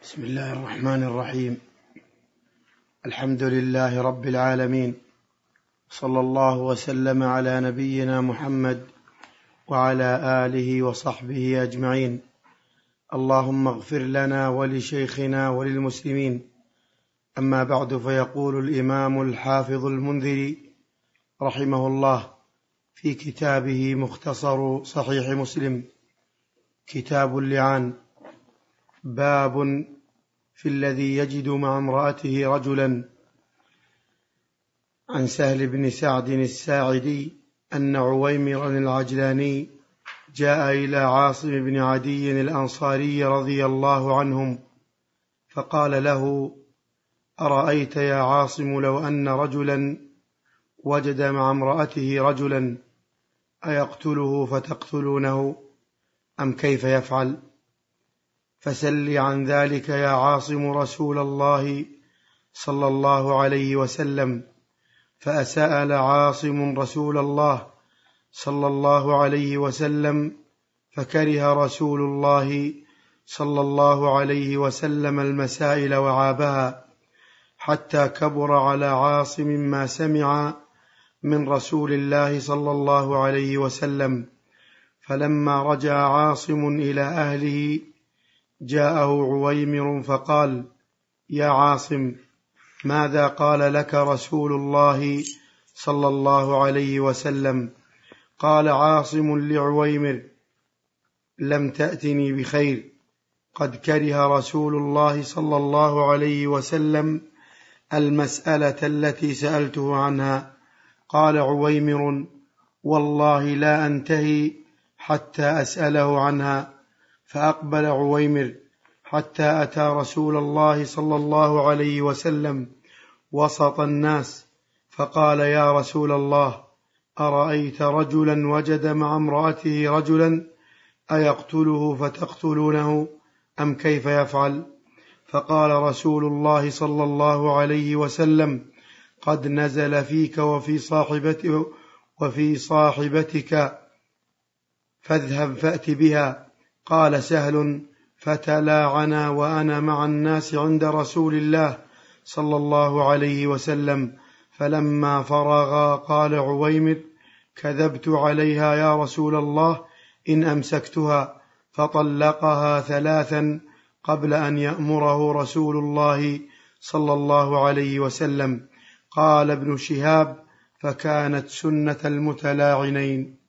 بسم الله الرحمن الرحيم. الحمد لله رب العالمين، صلى الله وسلم على نبينا محمد وعلى آله وصحبه أجمعين. اللهم اغفر لنا ولشيخنا وللمسلمين. أما بعد، فيقول الإمام الحافظ المنذري رحمه الله في كتابه مختصر صحيح مسلم كتاب اللعان: باب في الذي يجد مع امرأته رجلا. عن سهل بن سعد الساعدي أن عويمرا العجلاني جاء إلى عاصم بن عدي الأنصاري رضي الله عنهم فقال له: أرأيت يا عاصم لو أن رجلا وجد مع امرأته رجلا أيقتله فتقتلونه أم كيف يفعل؟ فسل عن ذلك يا عاصم رسول الله صلى الله عليه وسلم. فأسأل عاصم رسول الله صلى الله عليه وسلم، فكره رسول الله صلى الله عليه وسلم المسائل وعابها، حتى كبر على عاصم ما سمع من رسول الله صلى الله عليه وسلم. فلما رجع عاصم إلى أهله جاءه عويمر فقال: يا عاصم، ماذا قال لك رسول الله صلى الله عليه وسلم؟ قال عاصم لعويمر: لم تأتني بخير، قد كره رسول الله صلى الله عليه وسلم المسألة التي سألته عنها. قال عويمر: والله لا أنتهي حتى أسأله عنها. فأقبل عويمر حتى أتى رسول الله صلى الله عليه وسلم وسط الناس، فقال: يا رسول الله، أرأيت رجلا وجد مع امرأته رجلا أيقتله فتقتلونه أم كيف يفعل؟ فقال رسول الله صلى الله عليه وسلم: قد نزل فيك وفي صاحبتك، فاذهب فأت بها. قال سهل: فتلاعنا وأنا مع الناس عند رسول الله صلى الله عليه وسلم. فلما فرغا قال عويمر: كذبت عليها يا رسول الله إن أمسكتها. فطلقها 3 قبل أن يأمره رسول الله صلى الله عليه وسلم. قال ابن شهاب: فكانت سنة المتلاعنين.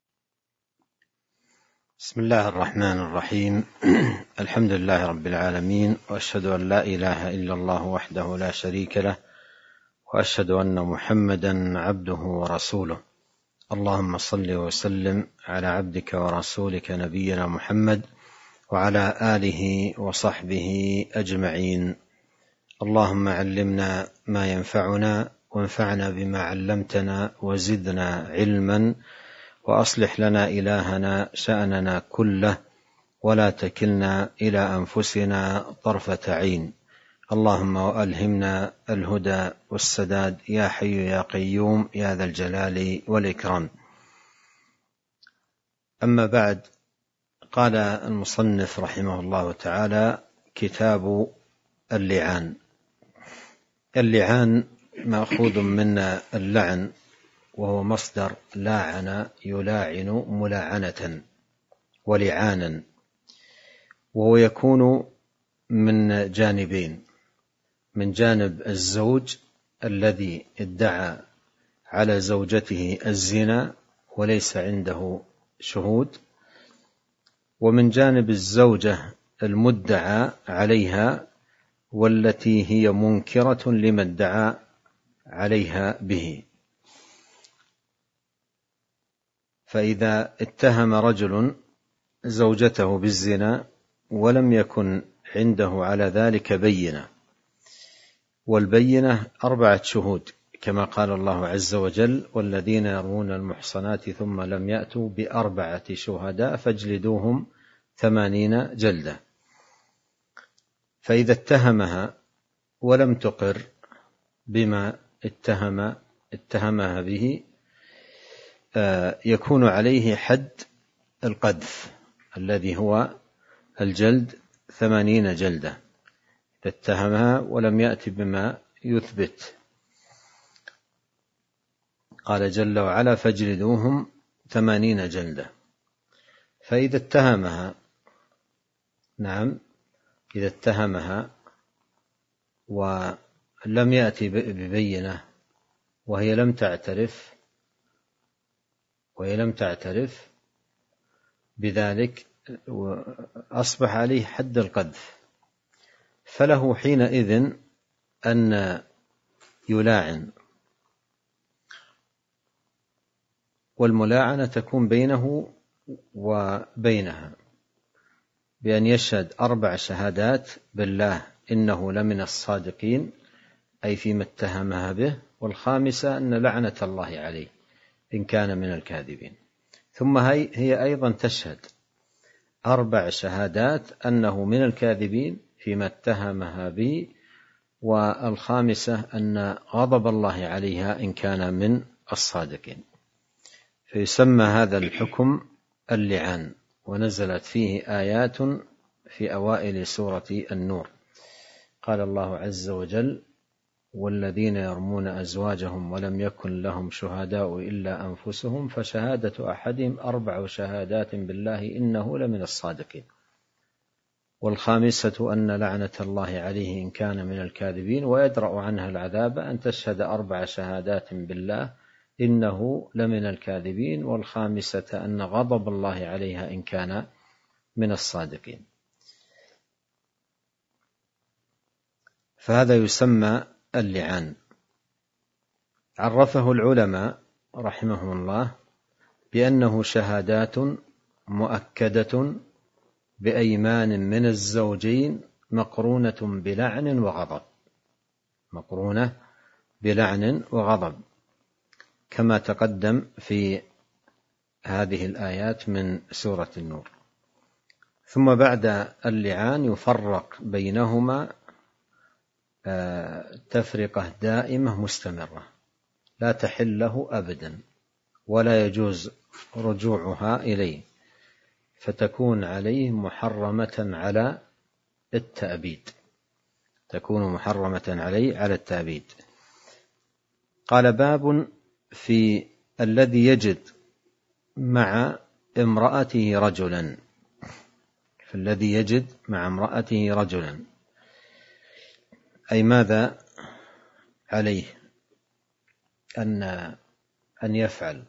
بسم الله الرحمن الرحيم. الحمد لله رب العالمين، وأشهد أن لا إله إلا الله وحده لا شريك له، وأشهد أن محمدا عبده ورسوله. اللهم صل وسلم على عبدك ورسولك نبينا محمد وعلى آله وصحبه أجمعين. اللهم علمنا ما ينفعنا، وانفعنا بما علمتنا، وزدنا علما، وأصلح لنا إلهنا شأننا كله، ولا تكلنا إلى أنفسنا طرفة عين. اللهم وألهمنا الهدى والسداد يا حي يا قيوم يا ذا الجلال والإكرام. أما بعد، قال المصنف رحمه الله تعالى: كتاب اللعان. اللعان مأخوذ من اللعن، وهو مصدر لاعن يلاعن ملاعنة ولعانا، وهو يكون من جانبين: من جانب الزوج الذي ادعى على زوجته الزنا وليس عنده شهود، ومن جانب الزوجة المدعى عليها والتي هي منكرة لما ادعى عليها به. فإذا اتهم رجل زوجته بالزنا ولم يكن عنده على ذلك بينة، والبينة 4 شهود، كما قال الله عز وجل: والذين يرمون المحصنات ثم لم يأتوا ب4 شهداء فاجلدوهم 80 جلدة. فإذا اتهمها ولم تقر بما اتهمها به يكون عليه حد القذف الذي هو الجلد 80 جلدة. اتهمها ولم يأت بما يثبت. قال جل وعلا فاجلدوهم 80 جلدة. فإذا اتهمها إذا اتهمها ولم يأتي ببينة وهي لم تعترف بذلك أصبح عليه حد القذف، فله حينئذ أن يلاعن، والملاعنة تكون بينه وبينها بأن يشهد 4 شهادات بالله إنه لمن الصادقين، أي فيما اتهمها به، والخامسة أن لعنة الله عليه إن كان من الكاذبين. ثم هي أيضا تشهد 4 شهادات أنه من الكاذبين فيما اتهمها به، والخامسة أن غضب الله عليها إن كان من الصادقين. فيسمى هذا الحكم اللعان، ونزلت فيه آيات في أوائل سورة النور. قال الله عز وجل والذين يرمون أزواجهم ولم يكن لهم شهداء إلا أنفسهم فشهادة أحدهم 4 شهادات بالله إنه لمن الصادقين، والخامسة أن لعنة الله عليه إن كان من الكاذبين، ويدرأ عنها العذاب أن تشهد 4 شهادات بالله إنه لمن الكاذبين، والخامسة أن غضب الله عليها إن كان من الصادقين. فهذا يسمى اللعان. عرفه العلماء رحمهم الله بأنه شهادات مؤكدة بأيمان من الزوجين مقرونة بلعن وغضب، كما تقدم في هذه الآيات من سورة النور. ثم بعد اللعان يفرق بينهما تفرقة دائمة مستمرة لا تحل له أبدا ولا يجوز رجوعها إليه، فتكون عليه محرمة على التأبيد، على التأبيد. قال باب في الذي يجد مع امرأته رجلا، أي ماذا عليه أن يفعل.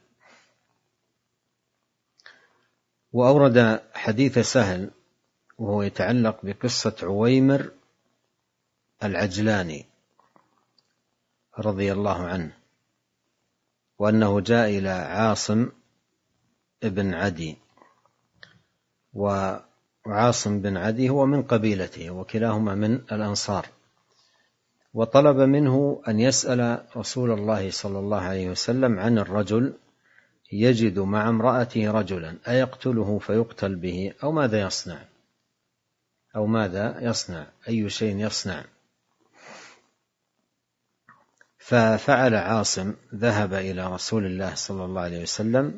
وأورد حديث سهل وهو يتعلق بقصة عويمر العجلاني رضي الله عنه، وأنه جاء إلى عاصم ابن عدي، وعاصم بن عدي هو من قبيلته وكلاهما من الأنصار، وطلب منه أن يسأل رسول الله صلى الله عليه وسلم عن الرجل يجد مع امرأته رجلا أيقتله فيقتل به أو ماذا يصنع أي شيء يصنع. ففعل عاصم، ذهب إلى رسول الله صلى الله عليه وسلم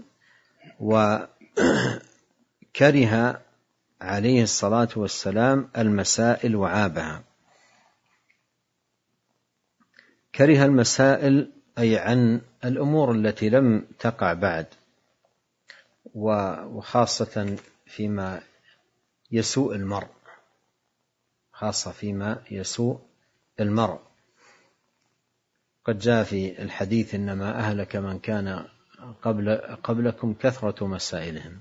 وكره عليه الصلاة والسلام المسائل وعابها. كره المسائل أي عن الأمور التي لم تقع بعد، وخاصة فيما يسوء المرء، قد جاء في الحديث إنما أهلك من كان قبلكم كثرة مسائلهم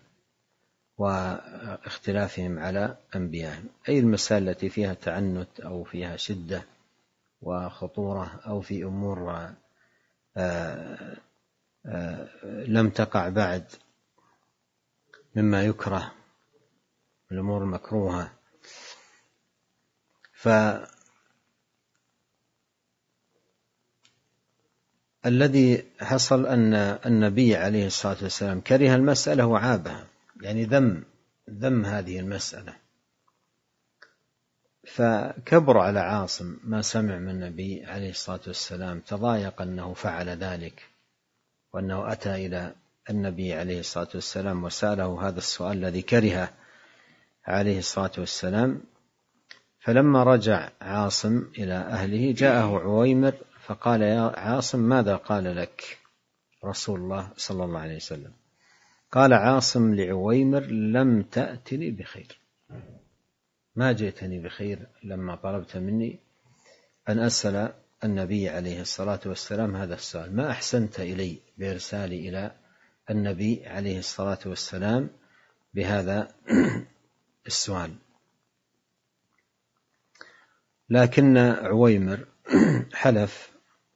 واختلافهم على أنبيائهم، أي المسائل التي فيها تعنت أو فيها شدة وخطورة أو في أمور لم تقع بعد مما يكره، الأمور المكروهة. فالذي حصل أن النبي عليه الصلاة والسلام كره المسألة وعابها، يعني ذم هذه المسألة، فكبر على عاصم ما سمع من النبي عليه الصلاة والسلام، تضايق أنه فعل ذلك، وأنه أتى إلى النبي عليه الصلاة والسلام وسأله هذا السؤال الذي كرهه عليه الصلاة والسلام. فلما رجع عاصم إلى أهله جاءه عويمر فقال: يا عاصم، ماذا قال لك رسول الله صلى الله عليه وسلم؟ قال عاصم لعويمر: لم تأتني بخير، ما جئتني بخير لما طلبت مني أن أسأل النبي عليه الصلاة والسلام هذا السؤال، ما أحسنت إلي بإرسالي إلى النبي عليه الصلاة والسلام بهذا السؤال. لكن عويمر حلف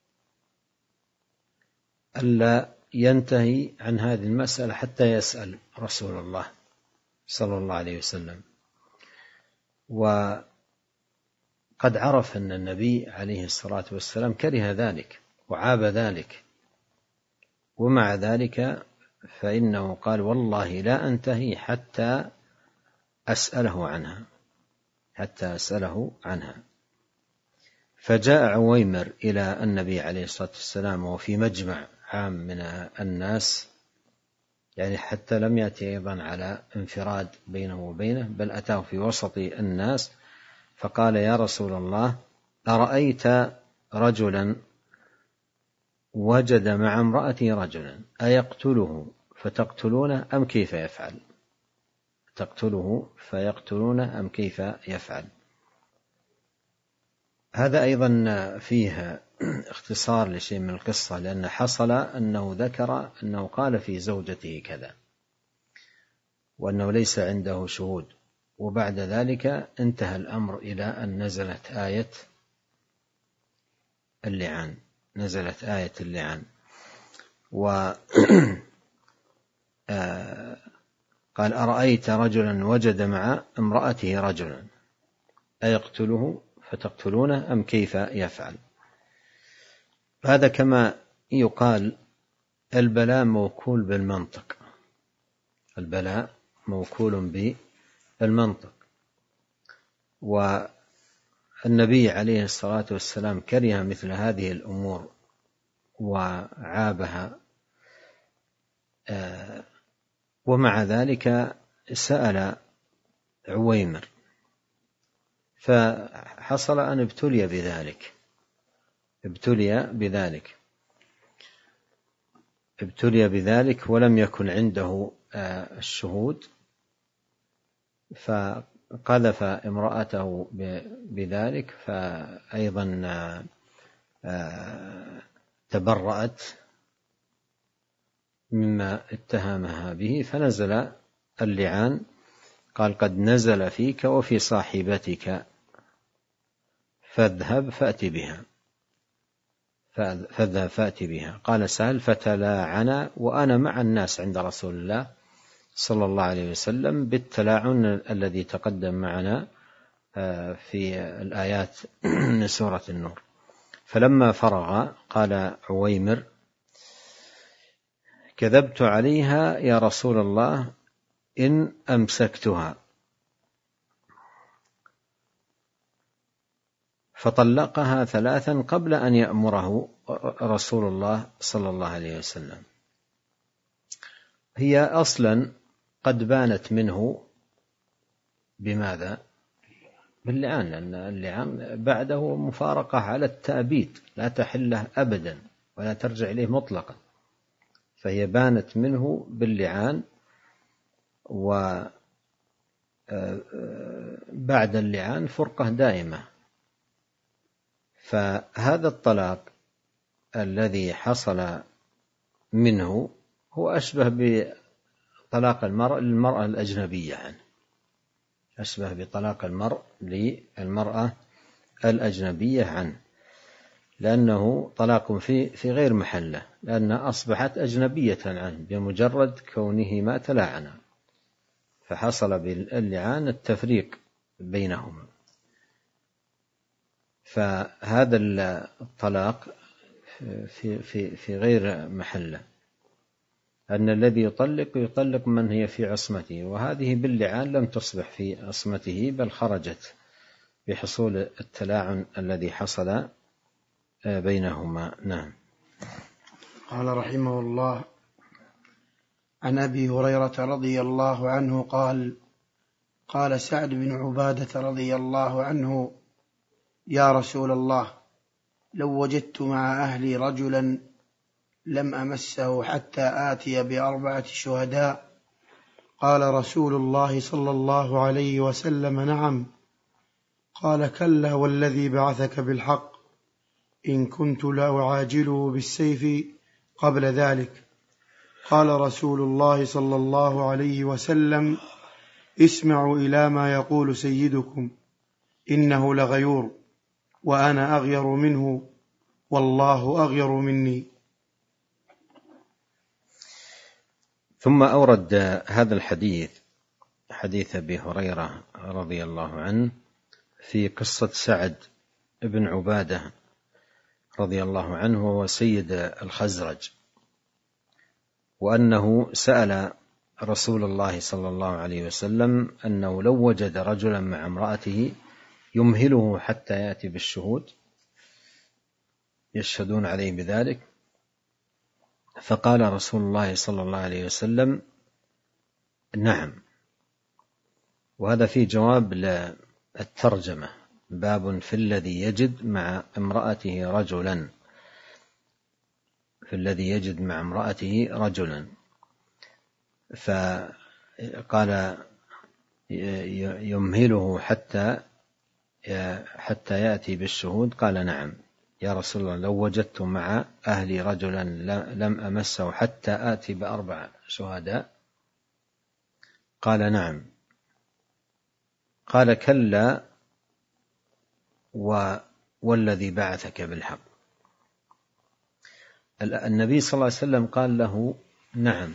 ألا ينتهي عن هذه المسألة حتى يسأل رسول الله صلى الله عليه وسلم، وقد عرف أن النبي عليه الصلاة والسلام كره ذلك وعاب ذلك، ومع ذلك فإنه قال: والله لا أنتهي حتى أسأله عنها. فجاء عويمر إلى النبي عليه الصلاة والسلام وفي مجمع عام من الناس، يعني حتى لم يأتي أيضا على انفراد بينه وبينه، بل أتاه في وسط الناس فقال: يا رسول الله، أرأيت رجلا وجد مع امرأته رجلا أيقتله فتقتلونه أم كيف يفعل؟ تقتله فيقتلونه أم كيف يفعل؟ هذا أيضا فيه اختصار لشيء من القصة، لأن حصل أنه ذكر أنه قال في زوجته كذا وأنه ليس عنده شهود، وبعد ذلك انتهى الأمر إلى أن نزلت آية اللعان. وقال: أرأيت رجلا وجد مع امرأته رجلا أيقتله فتقتلونه أم كيف يفعل؟ هذا كما يقال البلاء موكول بالمنطق، والنبي عليه الصلاة والسلام كره مثل هذه الأمور وعابها، ومع ذلك سأل عويمر، فحصل أن ابتلي بذلك ولم يكن عنده الشهود، فقذف امرأته بذلك، فأيضا تبرأت مما اتهمها به، فنزل اللعان. قال: قد نزل فيك وفي صاحبتك فاذهب فأتي بها. قال سهل: فتلاعنا وأنا مع الناس عند رسول الله صلى الله عليه وسلم بالتلاعن الذي تقدم معنا في الآيات من سورة النور. فلما فرغ قال عويمر: كذبت عليها يا رسول الله إن أمسكتها. فطلقها 3 قبل أن يأمره رسول الله صلى الله عليه وسلم. هي أصلا قد بانت منه بماذا؟ باللعان، لأن اللعان بعده مفارقة على التأبيد، لا تحله أبدا ولا ترجع إليه مطلقا، فهي بانت منه باللعان، وبعد اللعان فرقة دائمة. فهذا الطلاق الذي حصل منه هو أشبه بطلاق المرأة الأجنبية عنه، أشبه بطلاق المرء للمرأة الأجنبية عنه، لأنه طلاق في غير محله، لأنها أصبحت أجنبية عنه بمجرد كونه ما تلاعنا، فحصل باللعان التفريق بينهما. فهذا الطلاق في غير محله، أن الذي يطلق من هي في عصمته، وهذه باللعان لم تصبح في عصمته بل خرجت بحصول التلاعن الذي حصل بينهما. نعم. قال رحمه الله: عن أبي هريرة رضي الله عنه قال: قال سعد بن عبادة رضي الله عنه: يا رسول الله، لو وجدت مع أهلي رجلا لم أمسه حتى آتي ب4 شهداء. قال رسول الله صلى الله عليه وسلم: نعم. قال: كلا والذي بعثك بالحق، إن كنت لأعاجله بالسيف قبل ذلك. قال رسول الله صلى الله عليه وسلم: اسمعوا إلى ما يقول سيدكم، إنه لغيور وأنا أغير منه، والله أغير مني. ثم أورد هذا الحديث، حديث أبي هريرة رضي الله عنه، في قصة سعد بن عبادة رضي الله عنه وهو سيد الخزرج، وأنه سأل رسول الله صلى الله عليه وسلم أنه لو وجد رجلا مع امرأته يمهله حتى يأتي بالشهود يشهدون عليه بذلك، فقال رسول الله صلى الله عليه وسلم: نعم. وهذا فيه جواب للترجمة، باب في الذي يجد مع امرأته رجلا، في الذي يجد مع امرأته رجلا. فقال يمهله حتى يأتي بالشهود. قال: نعم يا رسول الله، لو وجدت مع أهلي رجلا لم أمسه حتى آتي ب4 شهداء. قال: نعم. قال: كلا والذي بعثك بالحق. النبي صلى الله عليه وسلم قال له: نعم،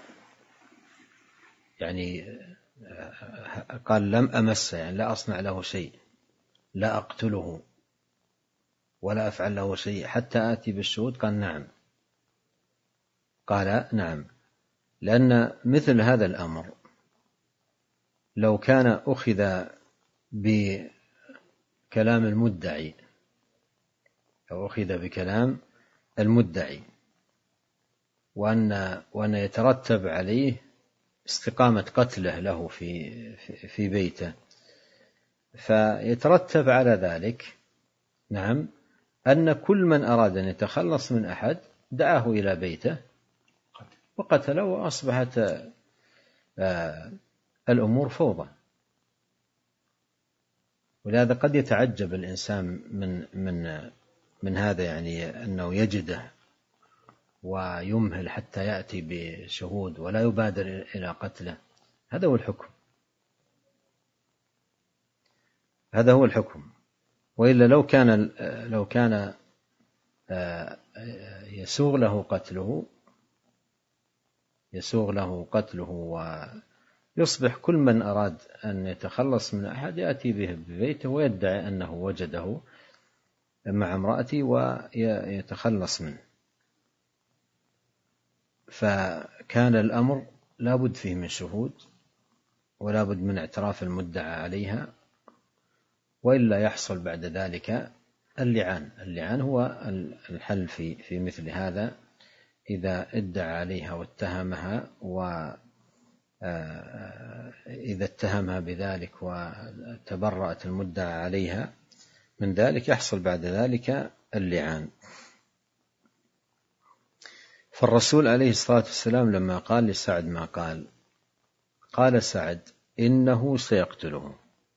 يعني قال لم أمسه، يعني لا أصنع له شيء، لا أقتله ولا أفعل له شيء حتى آتي بالشهود. قال: نعم. قال: نعم، لأن مثل هذا الأمر لو كان أخذ بكلام المدعي، أو أخذ بكلام المدعي وأن يترتب عليه استقامة قتله له في بيته، فيترتب على ذلك نعم أن كل من أراد أن يتخلص من أحد دعاه إلى بيته وقتله، وأصبحت الأمور فوضى. ولهذا قد يتعجب الإنسان من هذا، يعني أنه يجده ويمهل حتى يأتي بشهود ولا يبادر إلى قتله. هذا هو الحكم، هذا هو الحكم. وإلا لو كان يسوغ له قتله ويصبح كل من أراد أن يتخلص من أحد يأتي به ببيته ويدعي أنه وجده مع امرأته ويتخلص منه. فكان الأمر لا بد فيه من شهود ولا بد من اعتراف المدعى عليها، وإلا يحصل بعد ذلك اللعان هو الحل في مثل هذا، إذا ادعى عليها واتهمها، وإذا اتهمها بذلك وتبرأت المدعى عليها من ذلك يحصل بعد ذلك اللعان. فالرسول عليه الصلاة والسلام لما قال لسعد ما قال سعد: إنه سيقتله.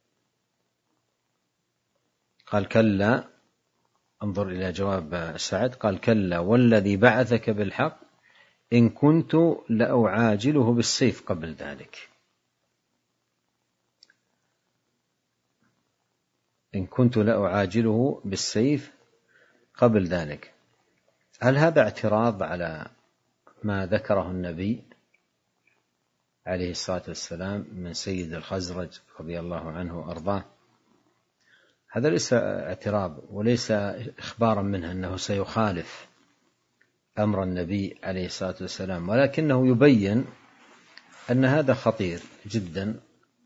قال: كلا. انظر إلى جواب سعد، قال: كلا والذي بعثك بالحق، إن كنت لأعاجله بالسيف قبل ذلك. إن كنت لأعاجله بالسيف قبل ذلك. هل هذا اعتراض على ما ذكره النبي عليه الصلاة والسلام من سيد الخزرج رضي الله عنه وأرضاه؟ هذا ليس اعتراض وليس إخبارا منه أنه سيخالف أمر النبي عليه الصلاة والسلام، ولكنه يبين أن هذا خطير جدا،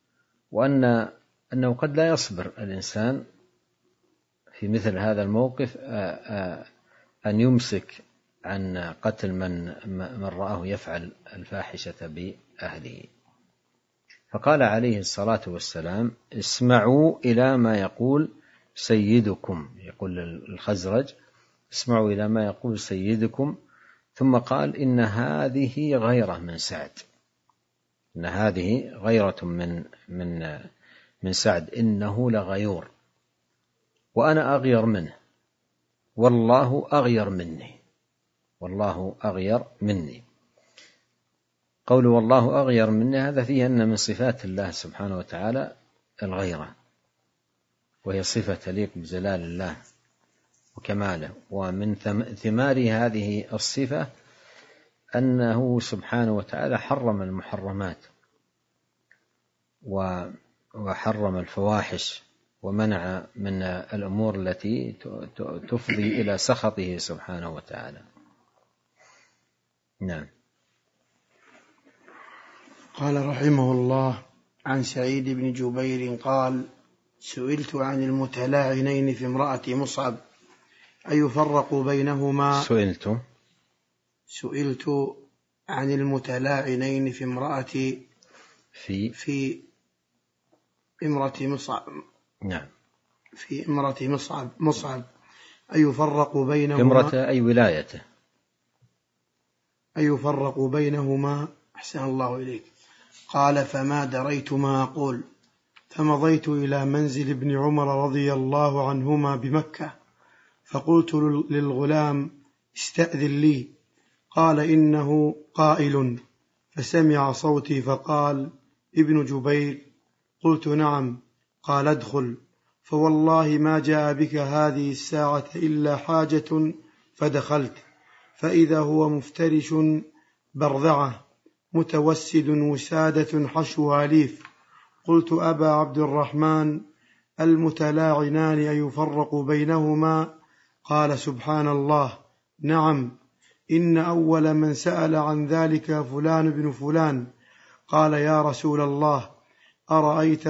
وأنه قد لا يصبر الإنسان في مثل هذا الموقف أن يمسك عن قتل من رآه يفعل الفاحشة بأهله. فقال عليه الصلاة والسلام: اسمعوا إلى ما يقول سيدكم، يقول الخزرج: اسمعوا إلى ما يقول سيدكم. ثم قال: إن هذه غيرة من سعد، إن هذه غيرة من سعد، إنه لغيور وأنا أغير منه، والله أغير مني، والله أغير مني. قول والله أغير مني هذا فيه أن من صفات الله سبحانه وتعالى الغيرة، وهي صفة تليق بجلال الله وكماله. ومن ثمار هذه الصفة أنه سبحانه وتعالى حرم المحرمات وحرم الفواحش ومنع من الأمور التي تفضي إلى سخطه سبحانه وتعالى. نعم. قال رحمه الله: عن سعيد بن جبير قال: سئلت عن المتلاعنين في امرأة مصعب أيفرق بينهما. سئلت عن المتلاعنين في امرأة مصعب. نعم. في امرأة مصعب أيفرق بينهما، في امرأة أي ولايته، أيفرق بينهما. أحسن الله إليك. قال: فما دريت ما أقول، فمضيت إلى منزل ابن عمر رضي الله عنهما بمكة، فقلت للغلام: استأذن لي. قال: إنه قائل. فسمع صوتي فقال: ابن جبير. قلت: نعم. قال: ادخل. فوالله ما جاء بك هذه الساعة إلا حاجة، فدخلت فإذا هو مفترش برذعة متوسد وسادة حشوها ليف. قلت: أبا عبد الرحمن، المتلاعنان أيفرق بينهما؟ قال: سبحان الله، نعم، إن أول من سأل عن ذلك فلان بن فلان. قال: يا رسول الله، أرأيت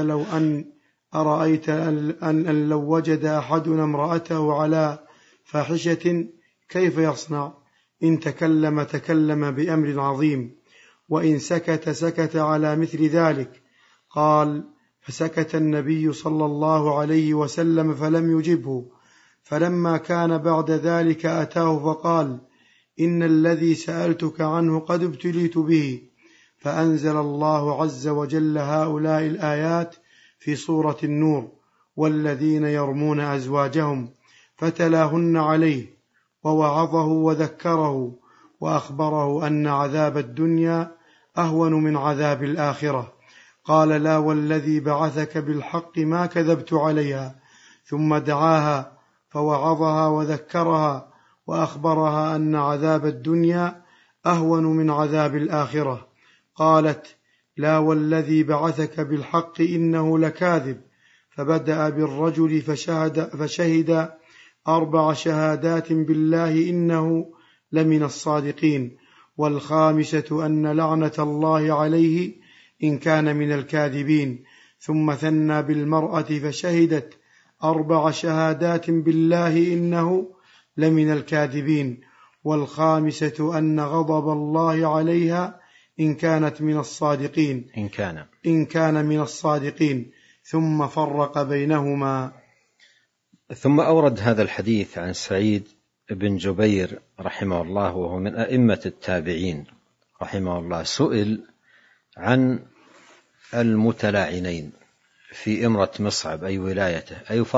أن لو وجد أحدنا امرأته على فاحشة كيف يصنع؟ إن تكلم بأمر عظيم، وإن سكت على مثل ذلك. قال: فسكت النبي صلى الله عليه وسلم فلم يجبه. فلما كان بعد ذلك أتاه فقال: إن الذي سألتك عنه قد ابتليت به. فأنزل الله عز وجل هؤلاء الآيات في سورة النور: والذين يرمون أزواجهم، فتلاهن عليه ووعظه وذكره وأخبره أن عذاب الدنيا أهون من عذاب الآخرة. قال: لا والذي بعثك بالحق ما كذبت عليها. ثم دعاها فوعظها وذكرها وأخبرها أن عذاب الدنيا أهون من عذاب الآخرة. قالت: لا والذي بعثك بالحق إنه لكاذب. فبدأ بالرجل فشهد 4 شهادات بالله إنه لمن الصادقين، والخامسة أن لعنة الله عليه إن كان من الكاذبين. ثم ثنى بالمرأة فشهدت 4 شهادات بالله إنه لمن الكاذبين، والخامسة أن غضب الله عليها إن كانت من الصادقين، إن كان من الصادقين. ثم فرق بينهما. ثم أورد هذا الحديث عن سعيد بن جبير رحمه الله، وهو من أئمة التابعين رحمه الله. سئل عن المتلاعنين في امرأة مصعب أي ولايته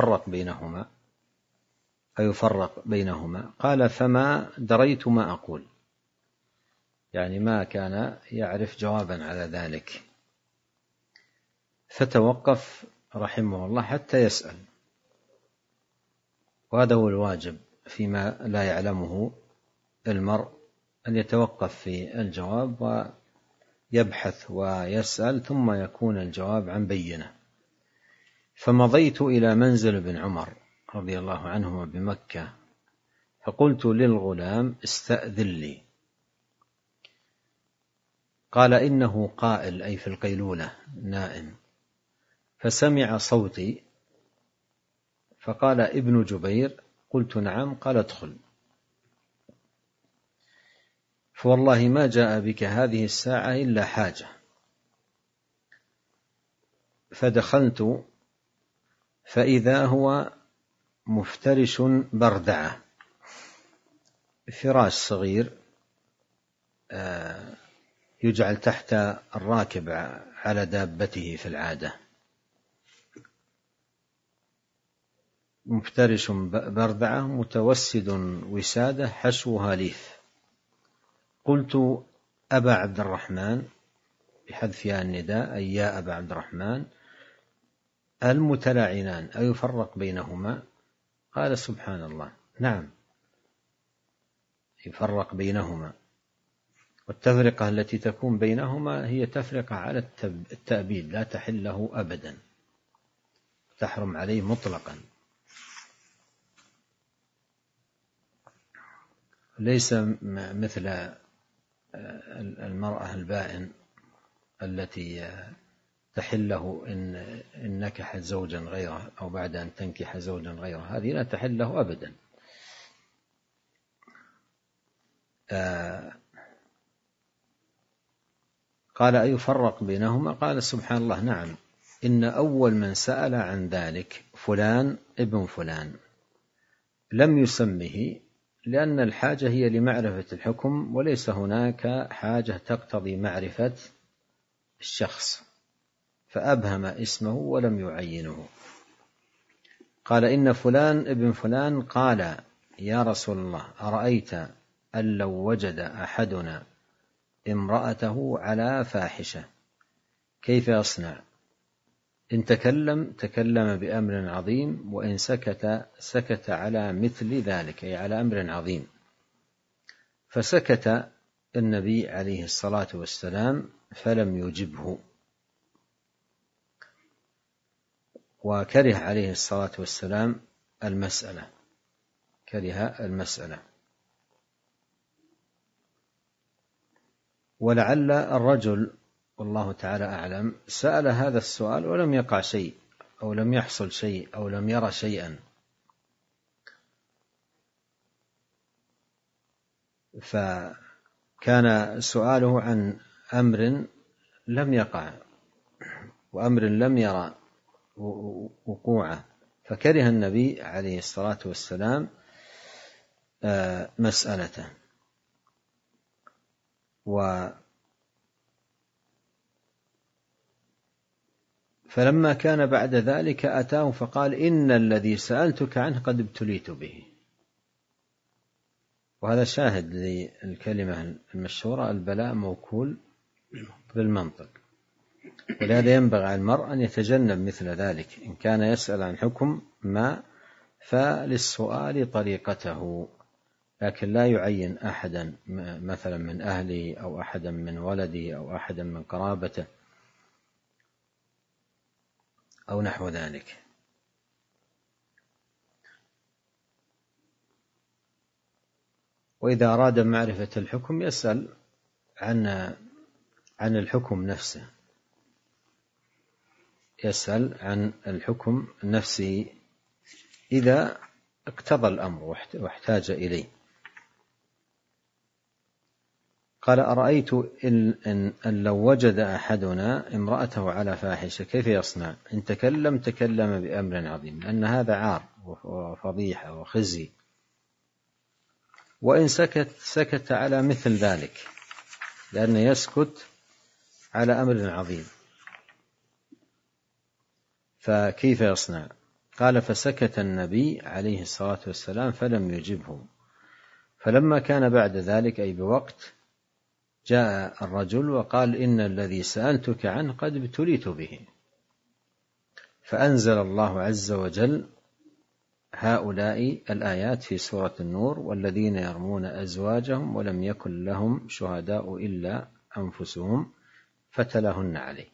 أيفرق بينهما؟ قال: فما دريت ما أقول، يعني ما كان يعرف جوابا على ذلك، فتوقف رحمه الله حتى يسأل، وهذا هو الواجب فيما لا يعلمه المرء، أن يتوقف في الجواب ويبحث ويسأل ثم يكون الجواب عن بينة. فمضيت إلى منزل ابن عمر رضي الله عنهما بمكة، فقلت للغلام: استأذن لي. قال: إنه قائل، أي في القيلولة نائم. فسمع صوتي فقال: ابن جبير. قلت: نعم. قال: ادخل. فوالله ما جاء بك هذه الساعة إلا حاجة، فدخلت فإذا هو مفترش بردعة، فراش صغير يجعل تحت الراكب على دابته في العادة، مفترش بردعة متوسد وسادة حشوها ليف. قلت أبا عبد الرحمن بحذف ياء النداء أي يا أبا عبد الرحمن المتلاعنان أيفرق بينهما؟ قال سبحان الله نعم يفرق بينهما، والتفرقة التي تكون بينهما هي تفرقة على التأبيد لا تحل له أبدا، تحرم عليه مطلقا، ليس مثل المرأة البائن التي تحله إن نكحت زوجا غيره أو بعد أن تنكح زوجا غيره، هذه لا تحله أبدا. قال أيفرق بينهما؟ قال سبحان الله نعم، إن أول من سأل عن ذلك فلان ابن فلان، لم يسمه لأن الحاجة هي لمعرفة الحكم، وليس هناك حاجة تقتضي معرفة الشخص، فأبهم اسمه ولم يعينه. قال إن فلان ابن فلان قال يا رسول الله أرأيت أن لو وجد أحدنا امرأته على فاحشة كيف يصنع؟ إن تكلم بأمر عظيم، وإن سكت على مثل ذلك أي على أمر عظيم. فسكت النبي عليه الصلاة والسلام فلم يجبه، وكره عليه الصلاة والسلام المسألة، كره المسألة. ولعل الرجل والله تعالى أعلم سأل هذا السؤال ولم يقع شيء أو لم يحصل شيء أو لم يرى شيئا، فكان سؤاله عن أمر لم يقع وأمر لم يرى وقوعه، فكره النبي عليه الصلاة والسلام مسألته. فلما كان بعد ذلك أتاه فقال إن الذي سألتك عنه قد ابتليت به. وهذا شاهد للكلمة المشهورة البلاء موكول بالمنطق، ولهذا ينبغي على المرء أن يتجنب مثل ذلك، إن كان يسأل عن حكم ما فللسؤال طريقته، لكن لا يعين أحدا مثلا من أهله أو أحدا من ولده أو أحدا من قرابته أو نحو ذلك. وإذا أراد معرفة الحكم يسأل عن الحكم نفسه، يسأل عن الحكم نفسه إذا اقتضى الأمر واحتاج إليه. قال أرأيت إن لو وجد أحدنا امرأته على فاحشة كيف يصنع؟ إن تكلم بأمر عظيم، لأن هذا عار وفضيحة وخزي، وإن سكت على مثل ذلك، لأنه يسكت على أمر عظيم، فكيف يصنع؟ قال فسكت النبي عليه الصلاة والسلام فلم يجبه. فلما كان بعد ذلك أي بوقت جاء الرجل وقال إن الذي سألتك عنه قد ابتليت به، فأنزل الله عز وجل هؤلاء الآيات في سورة النور: والذين يرمون أزواجهم ولم يكن لهم شهداء إلا أنفسهم فتلهن عليه.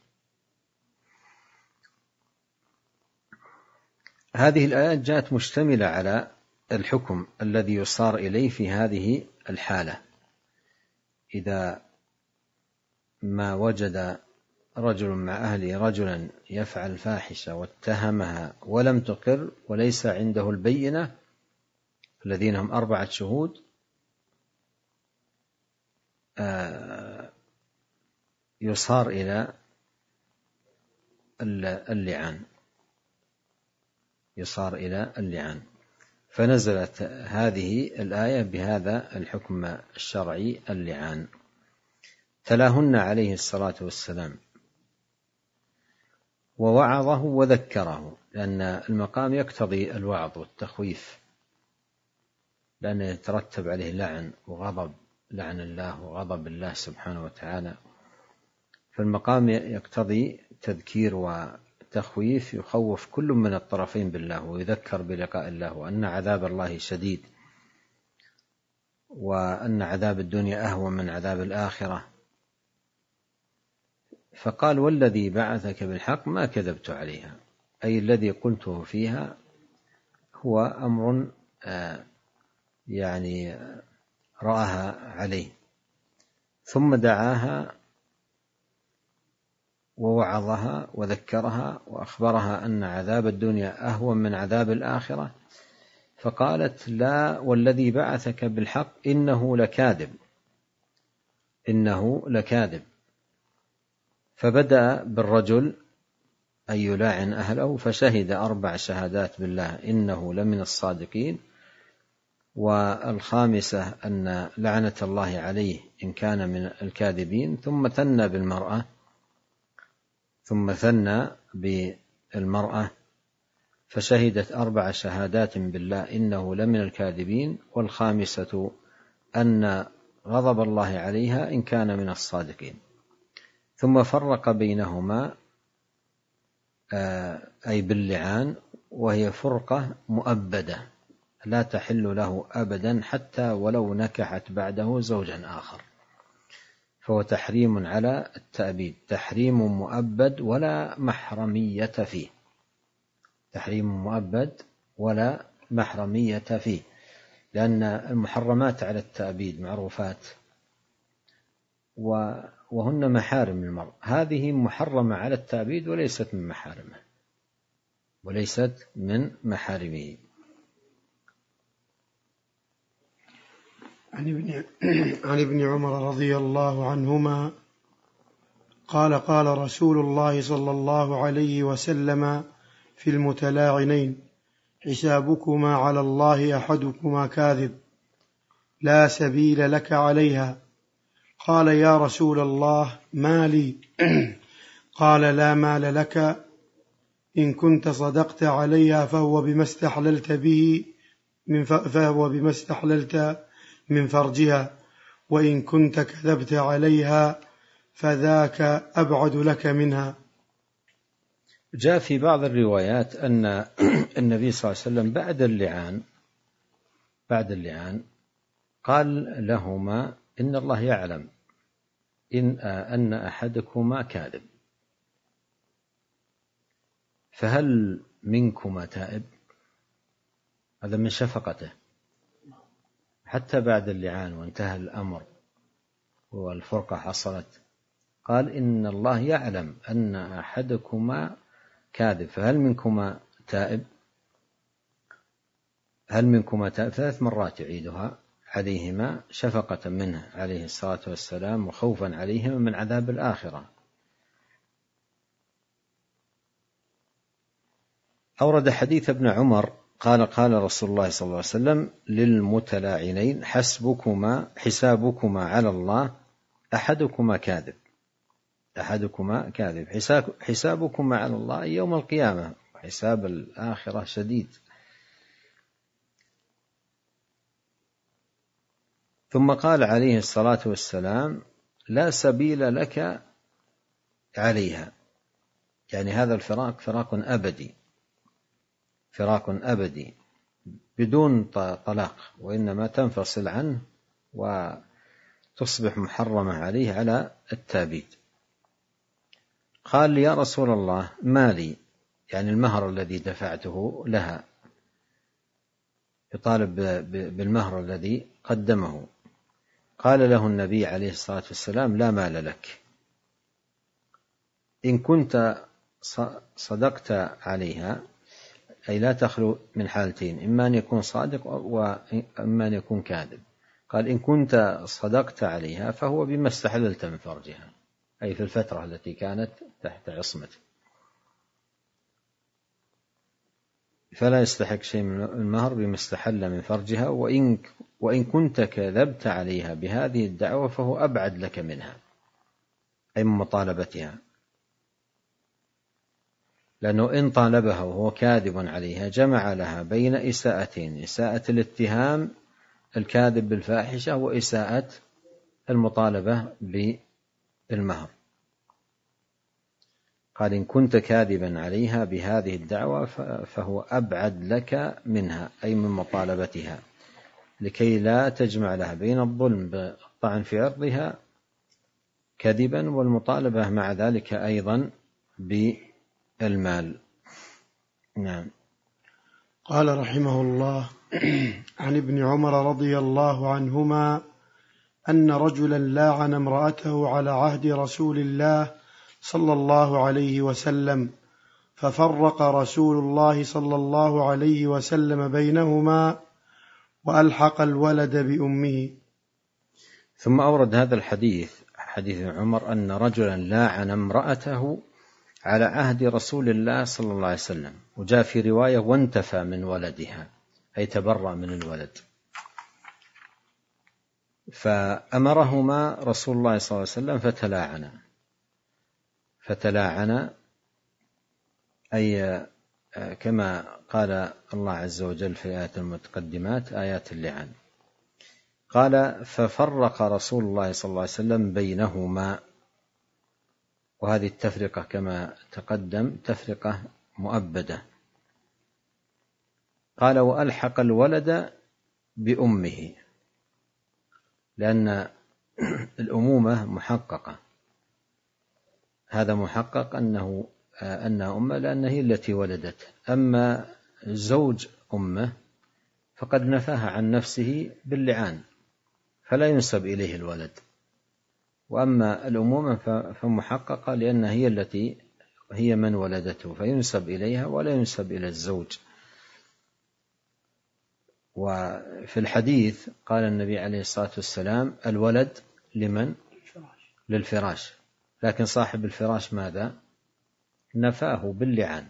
هذه الآيات جاءت مشتملة على الحكم الذي يصار إليه في هذه الحالة، إذا ما وجد رجل مع أهله رجلا يفعل فاحشة واتهمها ولم تقر وليس عنده البينة الذين هم 4 شهود، يصار إلى اللعان، يصار إلى اللعان. فنزلت هذه الآية بهذا الحكم الشرعي اللعان. تلاهن عليه الصلاة والسلام ووعظه وذكره، لأن المقام يقتضي الوعظ والتخويف، لأنه يترتب عليه لعن وغضب، لعن الله وغضب الله سبحانه وتعالى. فالمقام يقتضي تذكير وتخويف، يخوف كل من الطرفين بالله ويذكر بلقاء الله، وأن عذاب الله شديد، وأن عذاب الدنيا أهون من عذاب الآخرة. فقال: والذي بعثك بالحق ما كذبت عليها، أي الذي قلته فيها هو أمر يعني رآها عليه. ثم دعاها ووعظها وذكرها وأخبرها أن عذاب الدنيا أهون من عذاب الآخرة، فقالت: لا، والذي بعثك بالحق إنه لكاذب، إنه لكاذب. فبدأ بالرجل أن يلاعن أهله، فشهد 4 شهادات بالله إنه لمن الصادقين، والخامسة أن لعنة الله عليه إن كان من الكاذبين. ثم ثنى بالمرأة فشهدت 4 شهادات بالله إنه لمن الكاذبين، والخامسة أن غضب الله عليها إن كان من الصادقين. ثم فرق بينهما أي باللعان، وهي فرقة مؤبدة لا تحل له أبدا حتى ولو نكحت بعده زوجا آخر، فهو تحريم على التأبيد، تحريم مؤبد ولا محرمية فيه، تحريم مؤبد ولا محرمية فيه، لأن المحرمات على التأبيد معروفات وهن محارم المرء، هذه محرمة على التأبيد وليست من محارمه، وليست من محارمه. عن ابن عمر رضي الله عنهما قال: قال رسول الله صلى الله عليه وسلم في المتلاعنين: حسابكما على الله أحدكما كاذب، لا سبيل لك عليها. قال: يا رسول الله ما لي؟ قال: لا مال لك، إن كنت صدقت عليها فهو بما استحللت من فرجها، وإن كنت كذبت عليها فذاك أبعد لك منها. جاء في بعض الروايات أن النبي صلى الله عليه وسلم بعد اللعان قال لهما: إن الله يعلم أن أحدكما كاذب، فهل منكما تائب؟ هذا من شفقته، حتى بعد اللعان وانتهى الأمر والفرقة حصلت، قال: إن الله يعلم أن أحدكما كاذب، فهل منكما تائب؟ هل منكما تائب 3 مرات يعيدها عليهما شفقة منه عليه الصلاة والسلام وخوفا عليهما من عذاب الآخرة. أورد حديث ابن عمر قال: قال رسول الله صلى الله عليه وسلم للمتلاعنين: حسابكما على الله أحدكما كاذب، أحدكما كاذب، حسابكما على الله يوم القيامة، حساب الآخرة شديد. ثم قال عليه الصلاة والسلام: لا سبيل لك عليها، يعني هذا الفراق فراق أبدي، فراق أبدي بدون طلاق، وإنما تنفصل عنه وتصبح محرمة عليه على التابيد. قال: يا رسول الله ما لي؟ يعني المهر الذي دفعته لها، يطالب بالمهر الذي قدمه. قال له النبي عليه الصلاة والسلام: لا مال لك، إن كنت صدقت عليها، أي لا تخلو من حالتين، إما أن يكون صادق وإما أن يكون كاذب. قال: إن كنت صدقت عليها فهو بما استحللت من فرجها، أي في الفترة التي كانت تحت عصمته. فلا يستحق شيء من المهر بما استحل من فرجها، وإن كنت كذبت عليها بهذه الدعوة فهو أبعد لك منها، أي من مطالبتها، لأنه إن طالبها وهو كاذب عليها جمع لها بين إساءتين: إساءة الاتهام الكاذب بالفاحشة، وإساءة المطالبة بالمهر. قال: إن كنت كاذبا عليها بهذه الدعوة فهو أبعد لك منها، أي من مطالبتها، لكي لا تجمع لها بين الظلم بالطعن في عرضها كذبا والمطالبة مع ذلك أيضا بالمال. نعم. قال رحمه الله: عن ابن عمر رضي الله عنهما أن رجلا لاعن امرأته على عهد رسول الله صلى الله عليه وسلم، ففرق رسول الله صلى الله عليه وسلم بينهما وألحق الولد بأمه. ثم أورد هذا الحديث، حديث عمر، أن رجلا لاعن امرأته على عهد رسول الله صلى الله عليه وسلم، وجاء في رواية: وانتفى من ولدها، أي تبرأ من الولد. فأمرهما رسول الله صلى الله عليه وسلم فتلاعنا، أي كما قال الله عز وجل في آيات المتقدمات، آيات اللعان. قال: ففرق رسول الله صلى الله عليه وسلم بينهما، وهذه التفرقة كما تقدم تفرقة مؤبدة. قال: وألحق الولد بأمه، لأن الأمومة محققة، هذا محقق أنها أمه، لأنها هي التي ولدته. أما زوج أمه فقد نفاها عن نفسه باللعان، فلا ينسب إليه الولد. وأما الأمومة فمحققة، لأنها هي من ولدته، فينسب إليها ولا ينسب إلى الزوج. وفي الحديث قال النبي عليه الصلاة والسلام: الولد لمن؟ للفراش. لكن صاحب الفراش ماذا؟ نفاه باللعان،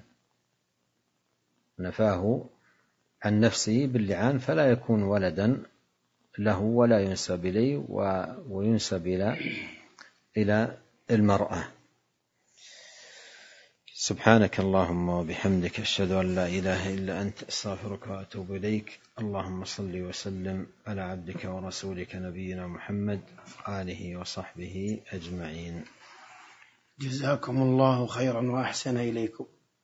نفاه عن نفسه باللعان، فلا يكون ولدا له ولا ينسب إليه، وينسب إلى المرأة. سبحانك اللهم وبحمدك، أشهد أن لا إله إلا أنت، أستغفرك وأتوب إليك. اللهم صل وسلم على عبدك ورسولك نبينا محمد آله وصحبه أجمعين. جزاكم الله خيرا وأحسن إليكم.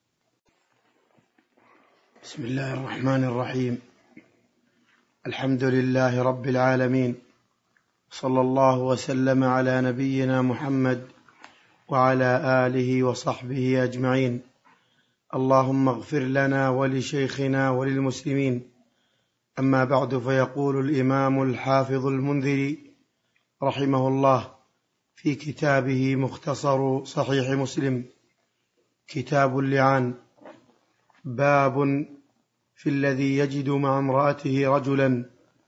بسم الله الرحمن الرحيم. الحمد لله رب العالمين، صلى الله وسلم على نبينا محمد وعلى آله وصحبه أجمعين. اللهم اغفر لنا ولشيخنا وللمسلمين. أما بعد، فيقول الإمام الحافظ المنذري رحمه الله في كتابه مختصر صحيح مسلم، كتاب اللعان: باب في الذي يجد مع امرأته رجلا.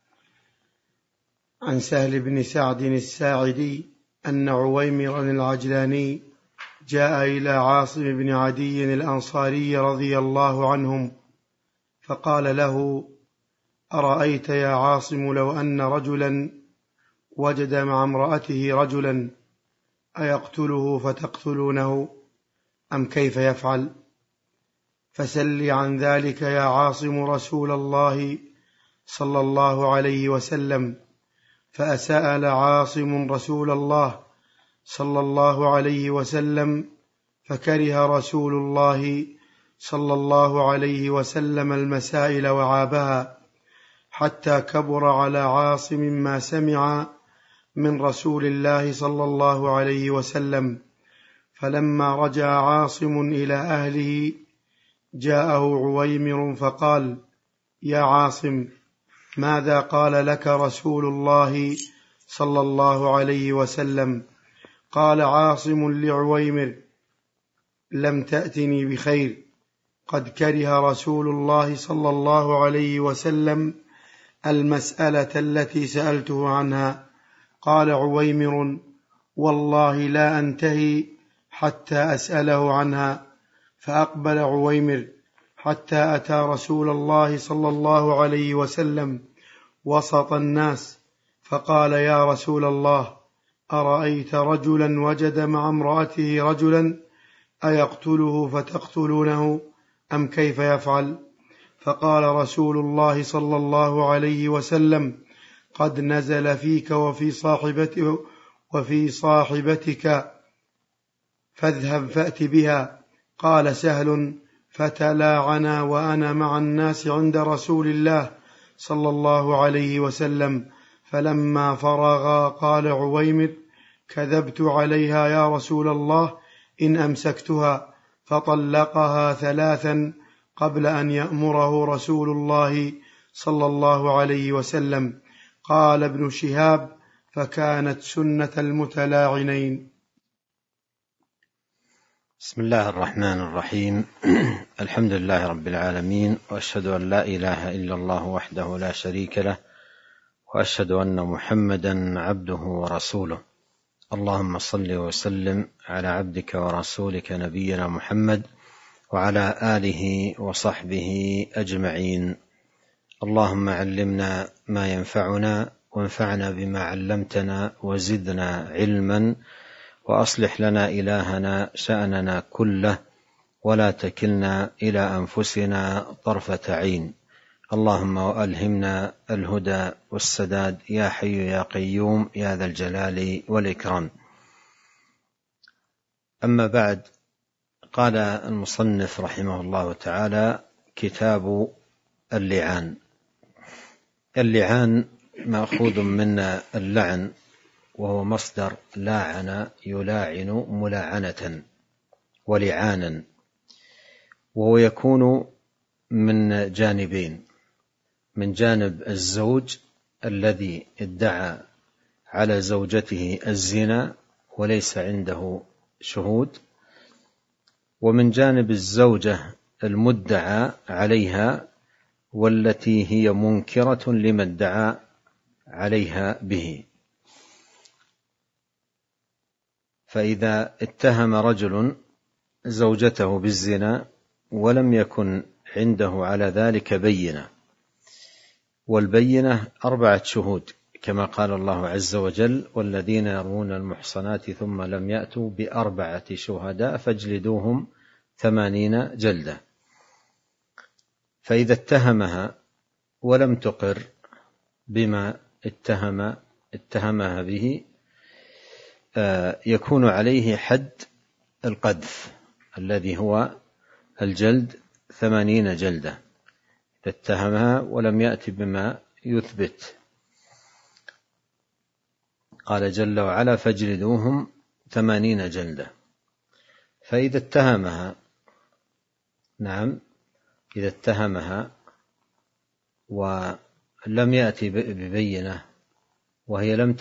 عن سهل بن سعد الساعدي أن عويمرا العجلاني جاء إلى عاصم بن عدي الأنصاري رضي الله عنهم، فقال له: أرأيت يا عاصم لو أن رجلا وجد مع امرأته رجلا، أيقتله فتقتلونه أم كيف يفعل؟ فسل عن ذلك يا عاصم رسول الله صلى الله عليه وسلم. فأسأل عاصم رسول الله صلى الله عليه وسلم، فكره رسول الله صلى الله عليه وسلم المسائل وعابها، حتى كبر على عاصم ما سمع من رسول الله صلى الله عليه وسلم. فلما رجع عاصم إلى أهله جاءه عويمر فقال: يا عاصم، ماذا قال لك رسول الله صلى الله عليه وسلم؟ قال عاصم لعويمر: لم تأتني بخير، قد كره رسول الله صلى الله عليه وسلم المسألة التي سألته عنها. قال عويمر: والله لا أنتهي حتى أسأله عنها. فأقبل عويمر حتى أتى رسول الله صلى الله عليه وسلم وسط الناس فقال: يا رسول الله، أرأيت رجلا وجد مع امرأته رجلا أيقتله فتقتلونه أم كيف يفعل؟ فقال رسول الله صلى الله عليه وسلم: قد نزل فيك وفي صاحبتك فاذهب فأت بها. قال سهل: فتلاعنا وأنا مع الناس عند رسول الله صلى الله عليه وسلم، فلما فرغا قال عويمر: كذبت عليها يا رسول الله إن أمسكتها. فطلقها 3 قبل أن يأمره رسول الله صلى الله عليه وسلم. قال ابن شهاب: فكانت سنة المتلاعنين. بسم الله الرحمن الرحيم. الحمد لله رب العالمين، وأشهد أن لا إله إلا الله وحده لا شريك له، وأشهد أن محمدا عبده ورسوله. اللهم صل وسلم على عبدك ورسولك نبينا محمد وعلى آله وصحبه أجمعين. اللهم علمنا ما ينفعنا، وانفعنا بما علمتنا، وزدنا علما، وأصلح لنا إلهنا شأننا كله، ولا تكلنا إلى أنفسنا طرفة عين. اللهم وألهمنا الهدى والسداد يا حي يا قيوم يا ذا الجلال والإكرام. أما بعد، قال المصنف رحمه الله تعالى: كتاب اللعان. اللعان مأخوذ من اللعن، وهو مصدر لاعن يلاعن ملاعنة ولعانا، وهو يكون من جانبين: من جانب الزوج الذي ادعى على زوجته الزنا وليس عنده شهود، ومن جانب الزوجة المدعى عليها والتي هي منكرة لما ادعى عليها به. فإذا اتهم رجل زوجته بالزنا ولم يكن عنده على ذلك بينة، والبينة 4 شهود، كما قال الله عز وجل: والذين يرمون المحصنات ثم لم يأتوا ب4 شهداء فاجلدوهم 80 جلدة. فإذا اتهمها ولم تقر بما اتهمها به يكون عليه حد القذف الذي هو الجلد 80 جلدة. اتهمها ولم يأتي بما يثبت. قال جل وعلا: فاجلدوهم 80 جلدة. فإذا اتهمها إذا اتهمها ولم يأتي ببينة وهي لم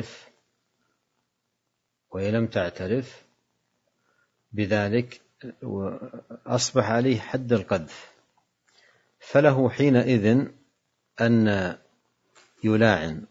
تعترف بذلك، أصبح عليه حد القذف، فله حينئذ أن يلاعن،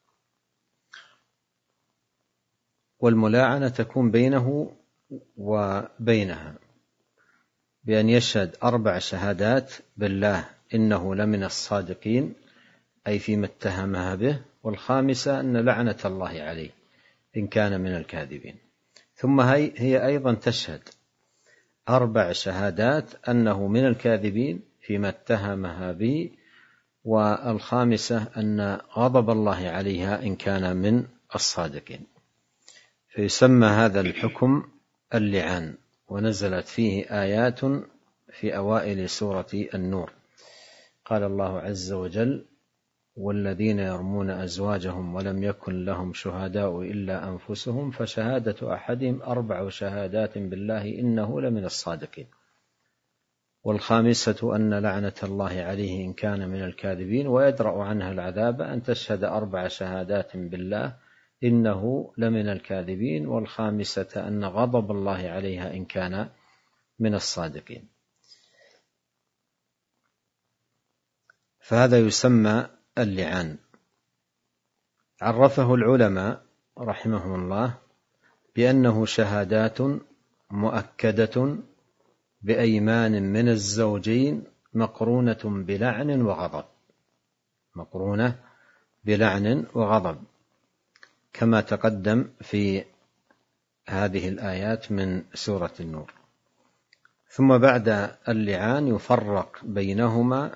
والملاعنة تكون بينه وبينها بأن يشهد 4 شهادات بالله إنه لمن الصادقين، أي فيما اتهمها به، والخامسة أن لعنة الله عليه إن كان من الكاذبين. ثم هي أيضا تشهد 4 شهادات أنه من الكاذبين فيما اتهمها به، والخامسة أن غضب الله عليها إن كان من الصادقين. فيسمى هذا الحكم اللعان، ونزلت فيه آيات في أوائل سورة النور. قال الله عز وجل: والذين يرمون أزواجهم ولم يكن لهم شهداء إلا أنفسهم فشهادة أحدهم 4 شهادات بالله إنه لمن الصادقين، والخامسة أن لعنة الله عليه إن كان من الكاذبين، ويدرأ عنها العذاب أن تشهد 4 شهادات بالله إنه لمن الكاذبين، والخامسة أن غضب الله عليها إن كان من الصادقين. فهذا يسمى اللعان. عرفه العلماء رحمهم الله بأنه شهادات مؤكدة بأيمان من الزوجين مقرونة بلعن وغضب، مقرونة بلعن وغضب، كما تقدم في هذه الآيات من سورة النور. ثم بعد اللعان يفرق بينهما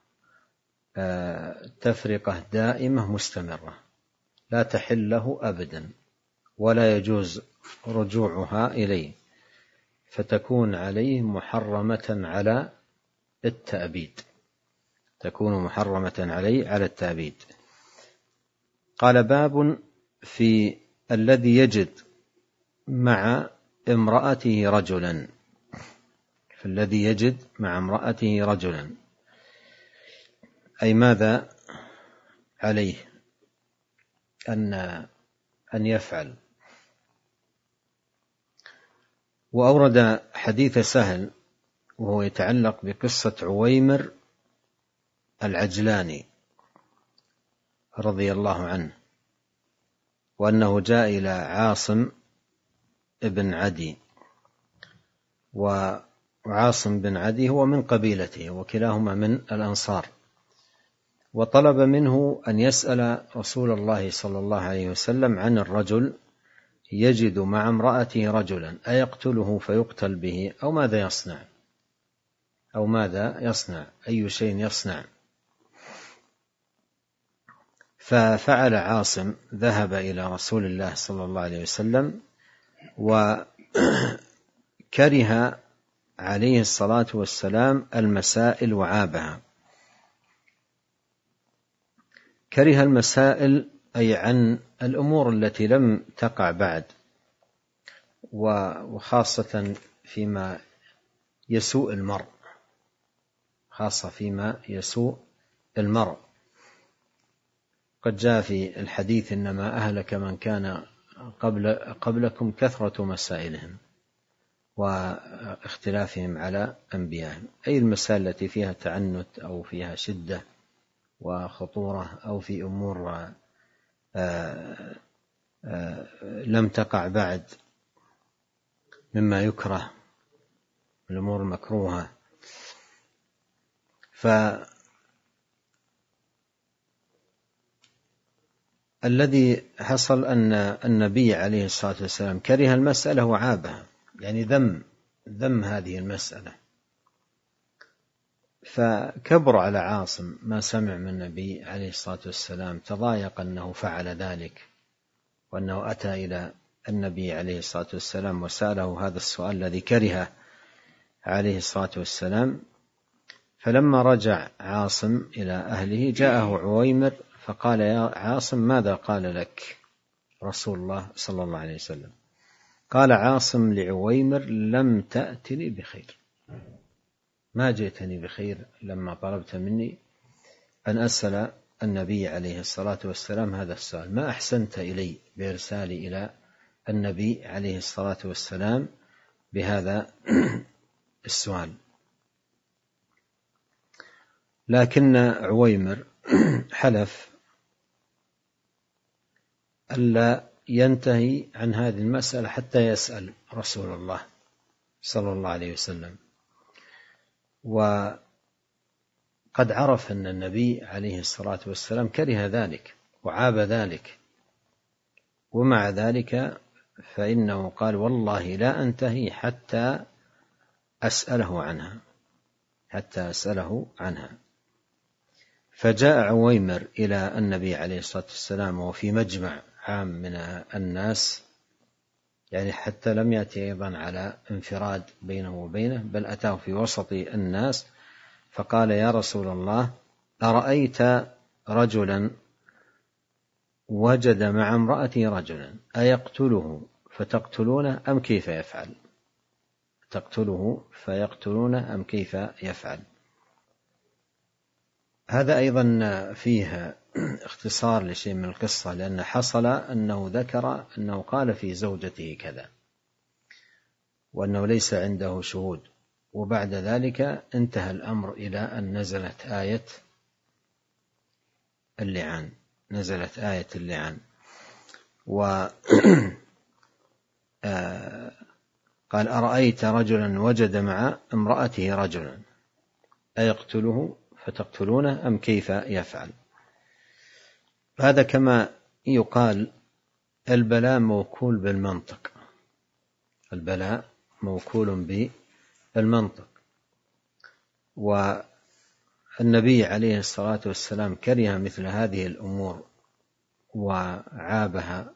تفرقة دائمة مستمرة لا تحل له أبدا ولا يجوز رجوعها إليه، فتكون عليه محرمة على التأبيد، تكون محرمة عليه على التأبيد. قال: باب في الذي يجد مع امرأته رجلا، في الذي يجد مع امرأته رجلا، أي ماذا عليه أن يفعل. وأورد حديث سهل وهو يتعلق بقصة عويمر العجلاني رضي الله عنه، وأنه جاء إلى عاصم بن عدي، وعاصم بن عدي هو من قبيلته وكلاهما من الأنصار، وطلب منه أن يسأل رسول الله صلى الله عليه وسلم عن الرجل يجد مع امرأته رجلا أيقتله فيقتل به أو ماذا يصنع، أو ماذا يصنع، أي شيء يصنع. ففعل عاصم، ذهب إلى رسول الله صلى الله عليه وسلم وكره عليه الصلاة والسلام المسائل وعابها. كره المسائل أي عن الأمور التي لم تقع بعد، وخاصة فيما يسوء المرء، خاصة فيما يسوء المرء. قد جاء في الحديث: إنما أهلك من كان قبلكم كثرة مسائلهم واختلافهم على أنبيائهم، أي المسائل التي فيها تعنت أو فيها شدة وخطورة أو في أمور لم تقع بعد مما يكره، الأمور المكروهة. فالذي حصل أن النبي عليه الصلاة والسلام كره المسألة وعابها، يعني ذم هذه المسألة، فكبر على عاصم ما سمع من النبي عليه الصلاة والسلام، تضايق أنه فعل ذلك، وأنه أتى إلى النبي عليه الصلاة والسلام وسأله هذا السؤال الذي كرهه عليه الصلاة والسلام. فلما رجع عاصم إلى أهله جاءه عويمر فقال: يا عاصم، ماذا قال لك رسول الله صلى الله عليه وسلم؟ قال عاصم لعويمر: لم تأتني بخير، ما جئتني بخير لما طلبت مني أن أسأل النبي عليه الصلاة والسلام هذا السؤال، ما أحسنت إلي بإرسالي إلى النبي عليه الصلاة والسلام بهذا السؤال. لكن عويمر حلف ألا ينتهي عن هذه المسألة حتى يسأل رسول الله صلى الله عليه وسلم، وقد عرف أن النبي عليه الصلاة والسلام كره ذلك وعاب ذلك، ومع ذلك فإنه قال: والله لا أنتهي حتى أسأله عنها، حتى أسأله عنها. فجاء عويمر إلى النبي عليه الصلاة والسلام وفي مجمع عام من الناس، يعني حتى لم يأتي أيضا على انفراد بينه وبينه، بل أتاه في وسط الناس، فقال: يا رسول الله، أرأيت رجلا وجد مع امرأته رجلا أيقتله فتقتلونه أم كيف يفعل؟ تقتله فيقتلونه أم كيف يفعل؟ هذا أيضا فيه اختصار لشيء من القصة، لأن حصل أنه ذكر أنه قال في زوجته كذا وأنه ليس عنده شهود، وبعد ذلك انتهى الأمر إلى أن نزلت آية اللعان، نزلت آية اللعان. قال أرأيت رجلا وجد مع امرأته رجلا أيقتله فتقتلونه أم كيف يفعل؟ هذا كما يقال البلاء موكول بالمنطق، البلاء موكول بالمنطق. والنبي عليه الصلاة والسلام كره مثل هذه الأمور وعابها،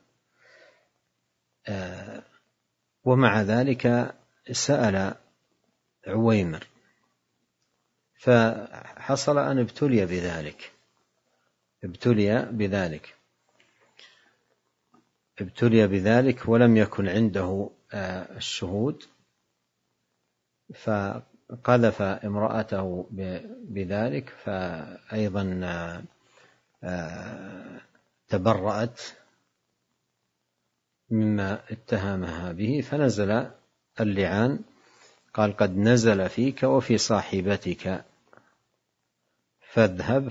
ومع ذلك سأل عويمر فحصل أن ابتلي بذلك ولم يكن عنده الشهود، فقذف امرأته بذلك، فأيضا تبرأت مما اتهمها به، فنزل اللعان. قال قد نزل فيك وفي صاحبتك فاذهب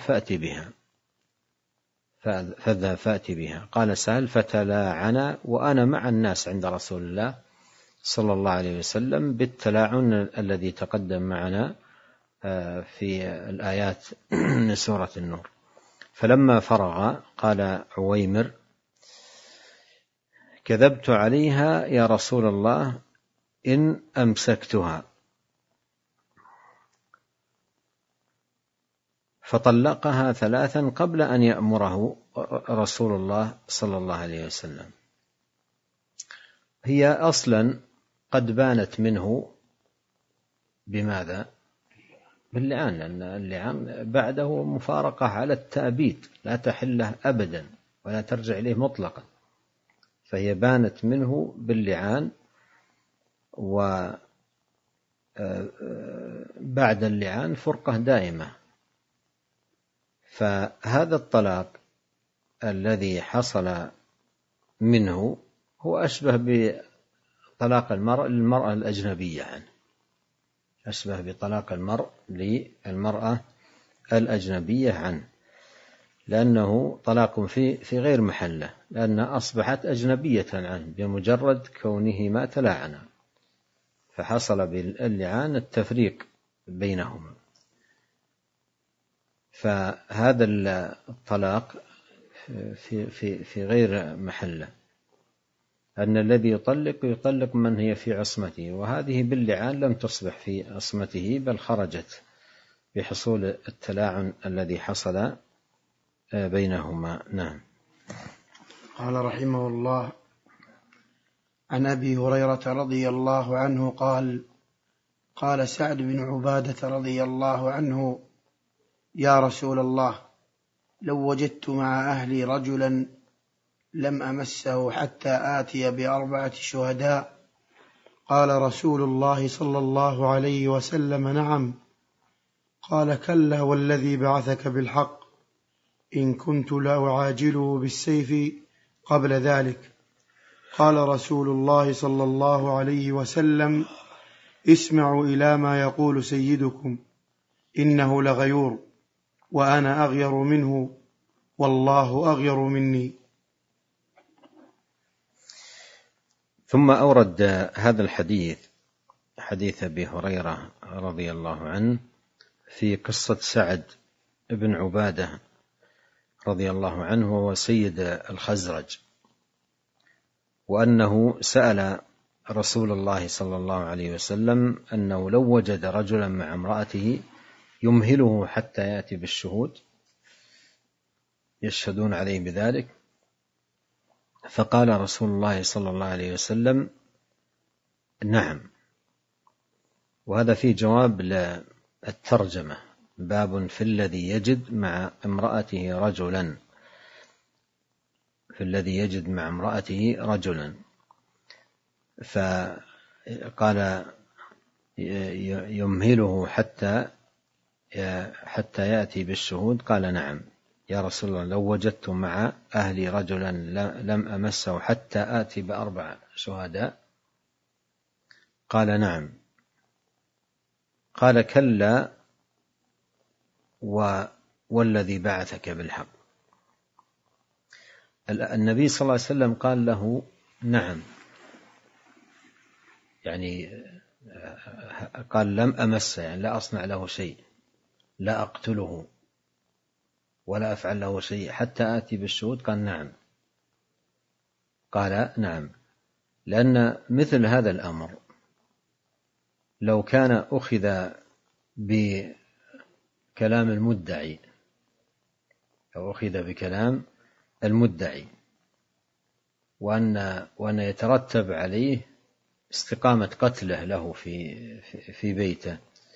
فأتي بها. قال سهل فتلاعنا وأنا مع الناس عند رسول الله صلى الله عليه وسلم بالتلاعن الذي تقدم معنا في الآيات من سورة النور. فلما فرغ قال عويمر كذبت عليها يا رسول الله إن أمسكتها، فطلقها 3 قبل أن يأمره رسول الله صلى الله عليه وسلم. هي أصلا قد بانت منه بماذا؟ باللعان، لأن اللعان بعده مفارقة على التأبيد لا تحله أبدا ولا ترجع إليه مطلقا، فهي بانت منه باللعان، وبعد اللعان فرقة دائمة. فهذا الطلاق الذي حصل منه هو أشبه بطلاق المرأة الأجنبية عنه، أشبه بطلاق المرء للمرأة الأجنبية عنه، لأنه طلاق في غير محله، لأنها أصبحت أجنبية عنه بمجرد كونهما تلاعنا، فحصل باللعان التفريق بينهما. فهذا الطلاق في غير محله، أن الذي يطلق من هي في عصمته، وهذه باللعان لم تصبح في عصمته بل خرجت بحصول التلاعن الذي حصل بينهما. نعم. قال رحمه الله عن أبي هريرة رضي الله عنه قال قال سعد بن عبادة رضي الله عنه يا رسول الله لو وجدت مع أهلي رجلا لم أمسه حتى آتي ب4 شهداء. قال رسول الله صلى الله عليه وسلم نعم. قال كلا والذي بعثك بالحق إن كنت لأعاجله بالسيف قبل ذلك. قال رسول الله صلى الله عليه وسلم اسمعوا إلى ما يقول سيدكم إنه لغيور وأنا أغير منه والله أغير مني. ثم أورد هذا الحديث، حديث أبي هريرة رضي الله عنه، في قصة سعد بن عبادة رضي الله عنه وهو سيد الخزرج، وأنه سأل رسول الله صلى الله عليه وسلم أنه لو وجد رجلا مع امرأته يمهله حتى يأتي بالشهود يشهدون عليه بذلك، فقال رسول الله صلى الله عليه وسلم نعم. وهذا فيه جواب للترجمة، باب في الذي يجد مع امرأته رجلا، في الذي يجد مع امرأته رجلا. فقال يمهله حتى يأتي بالشهود. قال نعم يا رسول الله لو وجدت مع أهلي رجلا لم أمسه حتى آتي ب4 شهداء. قال نعم. قال كلا والذي بعثك بالحق. النبي صلى الله عليه وسلم قال له نعم، يعني قال لم أمس، يعني لا أصنع له شيء، لا أقتله ولا أفعل له شيء حتى آتي بالشهود. قال نعم. قال نعم، لأن مثل هذا الأمر لو كان أخذ بكلام المدعي، أو أخذ بكلام المدعي وأن يترتب عليه استقامة قتله له في بيته،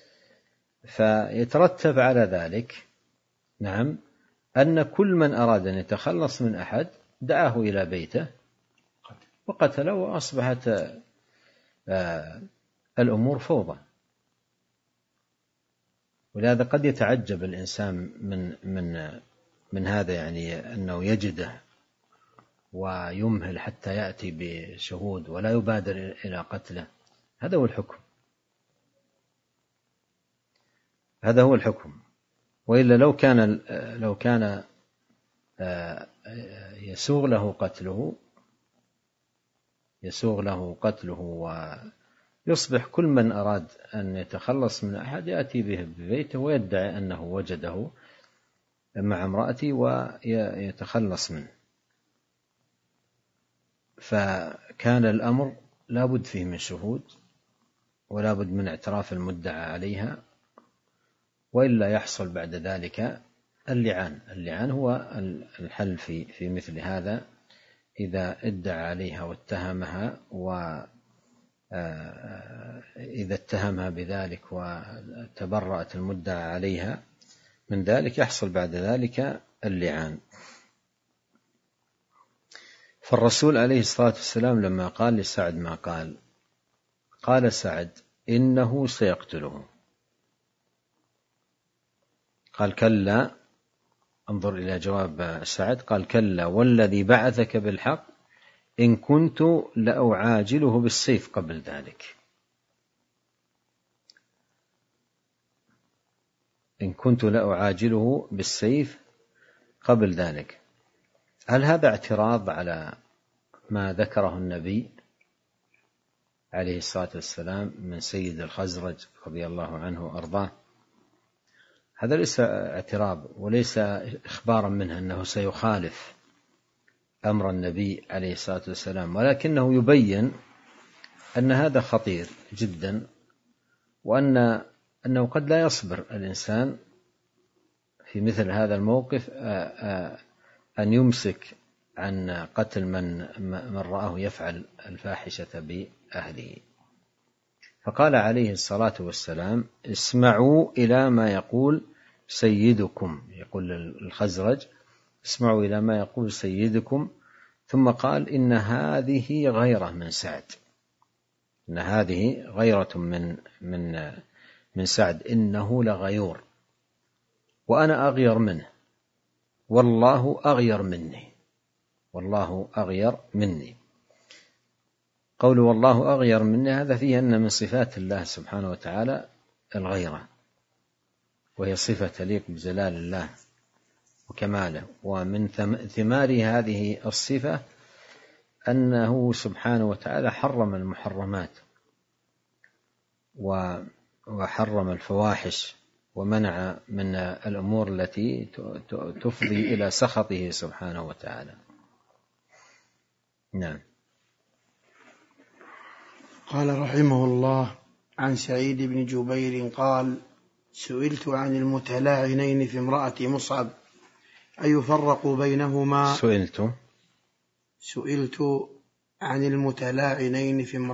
فيترتب على ذلك نعم أن كل من أراد أن يتخلص من أحد دعاه إلى بيته وقتله، وأصبحت الأمور فوضى. ولهذا قد يتعجب الإنسان من هذا، يعني أنه يجده ويمهل حتى يأتي بشهود ولا يبادر إلى قتله. هذا هو الحكم، هذا هو الحكم. وإلا لو كان يسوغ له قتله ويصبح كل من أراد أن يتخلص من أحد يأتي به ببيته ويدعي أنه وجده مع امرأته ويتخلص منه. فكان الأمر لا بد فيه من شهود ولا بد من اعتراف المدعى عليها، وإلا يحصل بعد ذلك اللعان. اللعان هو الحل في مثل هذا، إذا ادعى عليها واتهمها، وإذا اتهمها بذلك وتبرأت المدعى عليها من ذلك يحصل بعد ذلك اللعان. فالرسول عليه الصلاة والسلام لما قال لسعد ما قال سعد إنه سيقتله، قال كلا، انظر إلى جواب سعد، قال كلا والذي بعثك بالحق إن كنت لأعاجله بالسيف قبل ذلك. إن كنت لأعاجله بالسيف قبل ذلك. هل هذا اعتراض على ما ذكره النبي عليه الصلاة والسلام من سيد الخزرج رضي الله عنه وأرضاه؟ هذا ليس اعتراض وليس إخبارا منه أنه سيخالف أمر النبي عليه الصلاة والسلام، ولكنه يبين أن هذا خطير جدا، وأنه قد لا يصبر الإنسان في مثل هذا الموقف أن يمسك عن قتل من رآه يفعل الفاحشة بأهله. فقال عليه الصلاة والسلام اسمعوا إلى ما يقول سيدكم، يقول الخزرج اسمعوا إلى ما يقول سيدكم. ثم قال إن هذه غيرة من سعد، إن هذه غيرة من سعد، إنه لغيور وأنا أغير منه والله أغير مني، والله أغير مني. قول والله أغير مني هذا فيه أن من صفات الله سبحانه وتعالى الغيرة، وهي صفة تليق بجلال الله وكماله. ومن ثمار هذه الصفة أنه سبحانه وتعالى حرم المحرمات وحرم الفواحش ومنع من الأمور التي تفضي إلى سخطه سبحانه وتعالى. نعم. قال رحمه الله عن سعيد بن جبير قال سئلت عن المتلاعنين في امرأة مصعب أيفرق بينهما. سئلت عن المتلاعنين في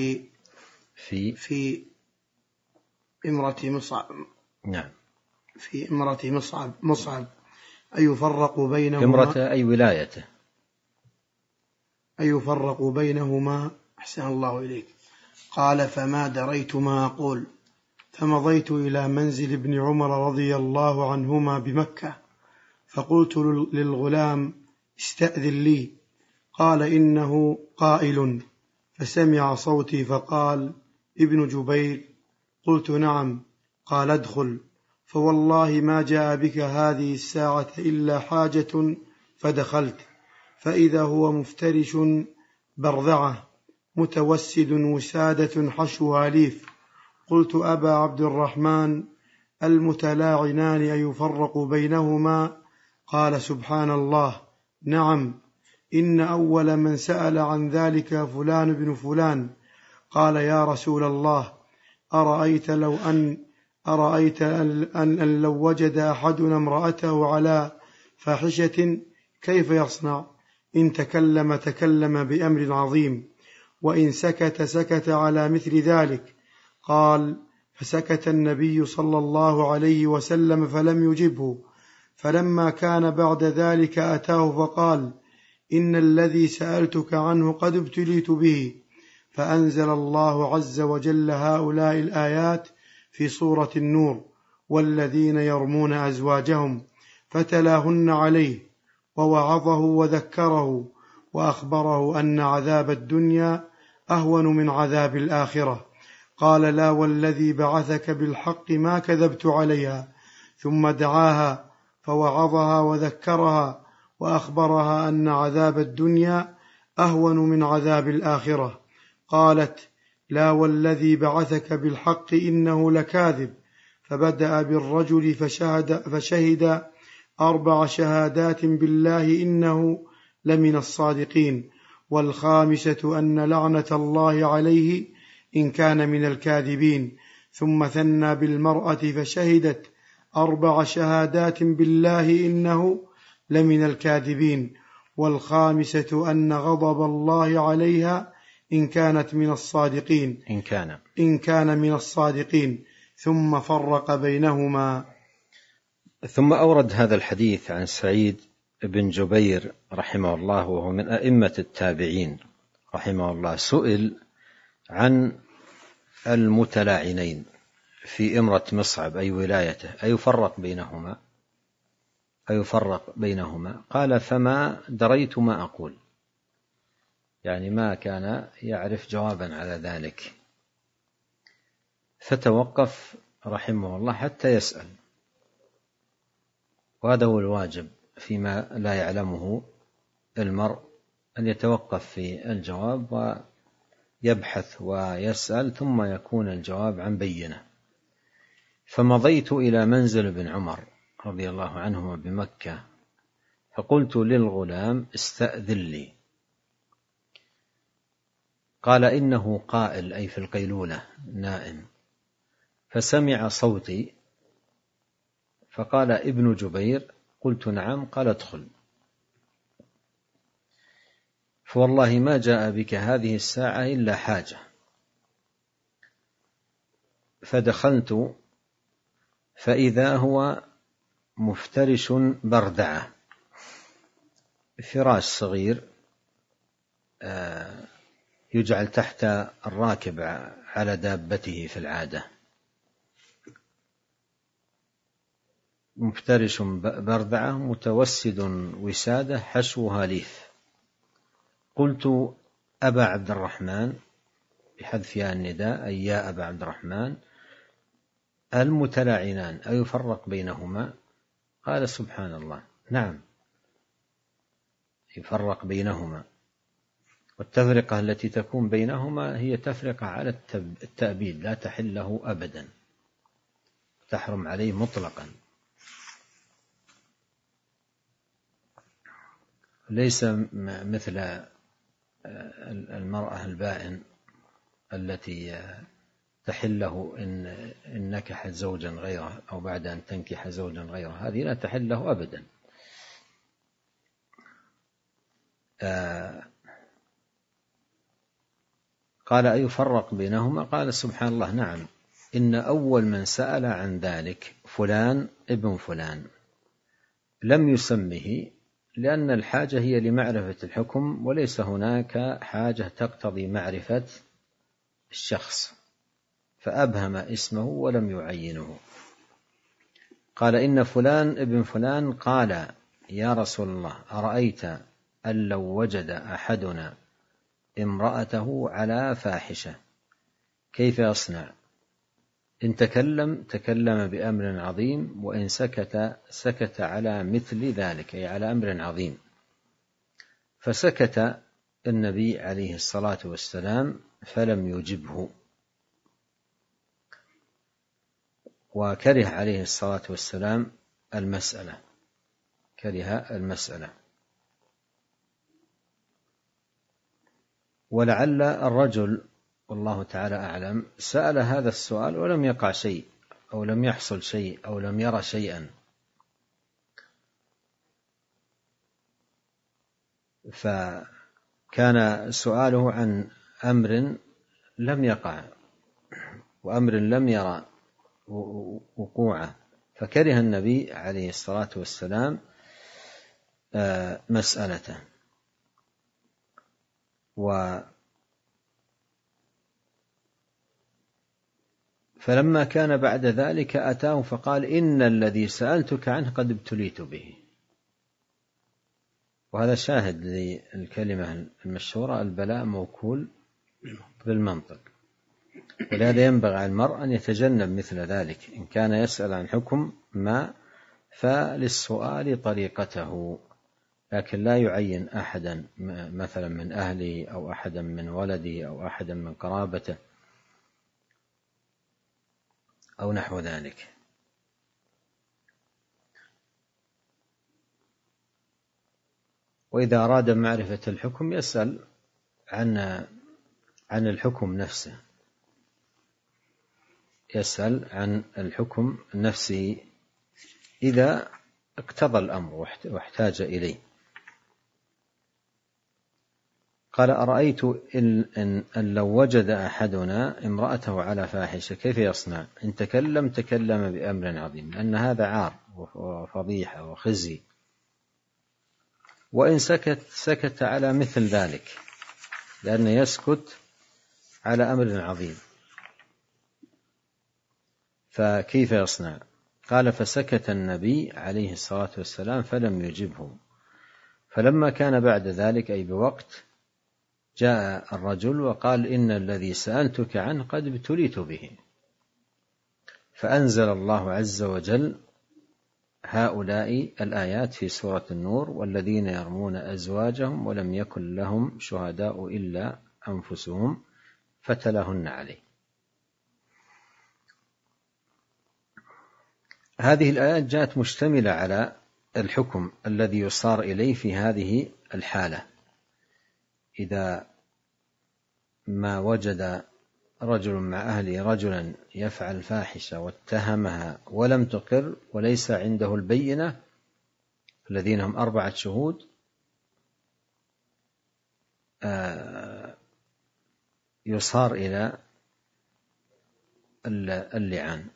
امرأة مصعب. نعم. في امرأة مصعب أيفرق بينهما، امرأة أي ولايته، أيفرق بينهما. أحسن الله إليك. قال فما دريت ما أقول، فمضيت إلى منزل ابن عمر رضي الله عنهما بمكة، فقلت للغلام استأذن لي، قال إنه قائل، فسمع صوتي فقال ابن جبير، قلت نعم، قال ادخل، فوالله ما جاء بك هذه الساعة إلا حاجة، فدخلت فإذا هو مفترش برذعة متوسد وسادة حشوها ليف. قلت أبا عبد الرحمن المتلاعنان أيفرق بينهما؟ قال سبحان الله، نعم، إن أول من سأل عن ذلك فلان بن فلان. قال يا رسول الله، أرأيت أن لو وجد أحدنا امرأته على فاحشة كيف يصنع؟ إن تكلم بأمر عظيم، وإن سكت على مثل ذلك. قال فسكت النبي صلى الله عليه وسلم فلم يجبه. فلما كان بعد ذلك أتاه فقال إن الذي سألتك عنه قد ابتليت به. فأنزل الله عز وجل هؤلاء الآيات في سورة النور: والذين يرمون أزواجهم، فتلاهن عليه ووعظه وذكره وأخبره أن عذاب الدنيا أهون من عذاب الآخرة. قال لا والذي بعثك بالحق ما كذبت عليها. ثم دعاها فوعظها وذكرها وأخبرها أن عذاب الدنيا أهون من عذاب الآخرة. قالت لا والذي بعثك بالحق إنه لكاذب. فبدأ بالرجل فشهد 4 شهادات بالله إنه لمن الصادقين، والخامسة أن لعنة الله عليه إن كان من الكاذبين. ثم ثنى بالمرأة فشهدت 4 شهادات بالله إنه لمن الكاذبين، والخامسة أن غضب الله عليها إن كانت من الصادقين، إن كان من الصادقين. ثم فرق بينهما. ثم أورد هذا الحديث عن سعيد بن جبير رحمه الله، وهو من أئمة التابعين رحمه الله. سئل عن المتلاعنين في إمرة مصعب أي ولايته أيفرق بينهما؟ قال فما دريت ما أقول، يعني ما كان يعرف جوابا على ذلك، فتوقف رحمه الله حتى يسأل. وهذا هو الواجب فيما لا يعلمه المرء، أن يتوقف في الجواب ويبحث ويسأل ثم يكون الجواب عن بينة. فمضيت إلى منزل ابن عمر رضي الله عنهما بمكة، فقلت للغلام استأذن لي. قال إنه قائل أي في القيلولة نائم، فسمع صوتي فقال ابن جبير. قلت نعم. قال ادخل، فوالله ما جاء بك هذه الساعة إلا حاجة. فدخلت فإذا هو مفترش بردعة، فراش صغير يجعل تحت الراكب على دابته في العادة، مفترش بردعة متوسد وسادة حشوها ليف. قلت أبا عبد الرحمن بحذف ياء النداء أي يا أبا عبد الرحمن، المتلاعنان أيفرق بينهما؟ قال سبحان الله، نعم يفرق بينهما. والتفرقة التي تكون بينهما هي تفرقة على التأبيد، لا تحل له أبدا، تحرم عليه مطلقا. ليس مثل المرأة البائن التي تحله إن نكحت زوجا غيره أو بعد أن تنكح زوجا غيره، هذه لا تحله أبدا. قال أيفرق بينهما؟ قال سبحان الله، نعم، إن أول من سأل عن ذلك فلان ابن فلان، لم يسمه لأن الحاجة هي لمعرفة الحكم، وليس هناك حاجة تقتضي معرفة الشخص، فأبهم اسمه ولم يعينه. قال إن فلان ابن فلان قال يا رسول الله أرأيت أن لو وجد أحدنا امرأته على فاحشة كيف يصنع؟ إن تكلم بأمر عظيم، وإن سكت على مثل ذلك، أي على أمر عظيم. فسكت النبي عليه الصلاة والسلام فلم يجبه، وكره عليه الصلاة والسلام المسألة، كره المسألة. ولعل الرجل والله تعالى أعلم سأل هذا السؤال ولم يقع شيء، أو لم يحصل شيء، أو لم يرى شيئا، فكان سؤاله عن أمر لم يقع وأمر لم يرى وقوعه، فكره النبي عليه الصلاة والسلام مسألته. فلما كان بعد ذلك أتاه فقال: إن الذي سألتك عنه قد ابتليت به. وهذا شاهد للكلمة المشهورة: البلاء موكول بالمنطق. ولهذا ينبغي على المرء أن يتجنب مثل ذلك، إن كان يسأل عن حكم ما فللسؤال طريقته، لكن لا يعين أحدا مثلا من أهله أو أحدا من ولده أو أحدا من قرابته أو نحو ذلك. وإذا أراد معرفة الحكم يسأل عن الحكم نفسه، يسأل عن الحكم نفسه إذا اقتضى الأمر واحتاج إليه. قال: أرأيت إن لو وجد أحدنا امرأته على فاحشة كيف يصنع؟ إن تكلم بأمر عظيم، لأن هذا عار وفضيحة وخزي، وإن سكت على مثل ذلك، لأنه يسكت على أمر عظيم، فكيف يصنع؟ قال: فسكت النبي عليه الصلاة والسلام فلم يجبه. فلما كان بعد ذلك أي بوقت جاء الرجل وقال: إن الذي سألتك عنه قد ابتليت به. فأنزل الله عز وجل هؤلاء الآيات في سورة النور: والذين يرمون أزواجهم ولم يكن لهم شهداء إلا أنفسهم فتلاهن عليه. هذه الآيات جاءت مشتملة على الحكم الذي يصار إليه في هذه الحالة، إذا ما وجد رجل مع أهله رجلا يفعل فاحشة واتهمها ولم تقر وليس عنده البينة، الذين هم 4 شهود، يصار إلى اللعان،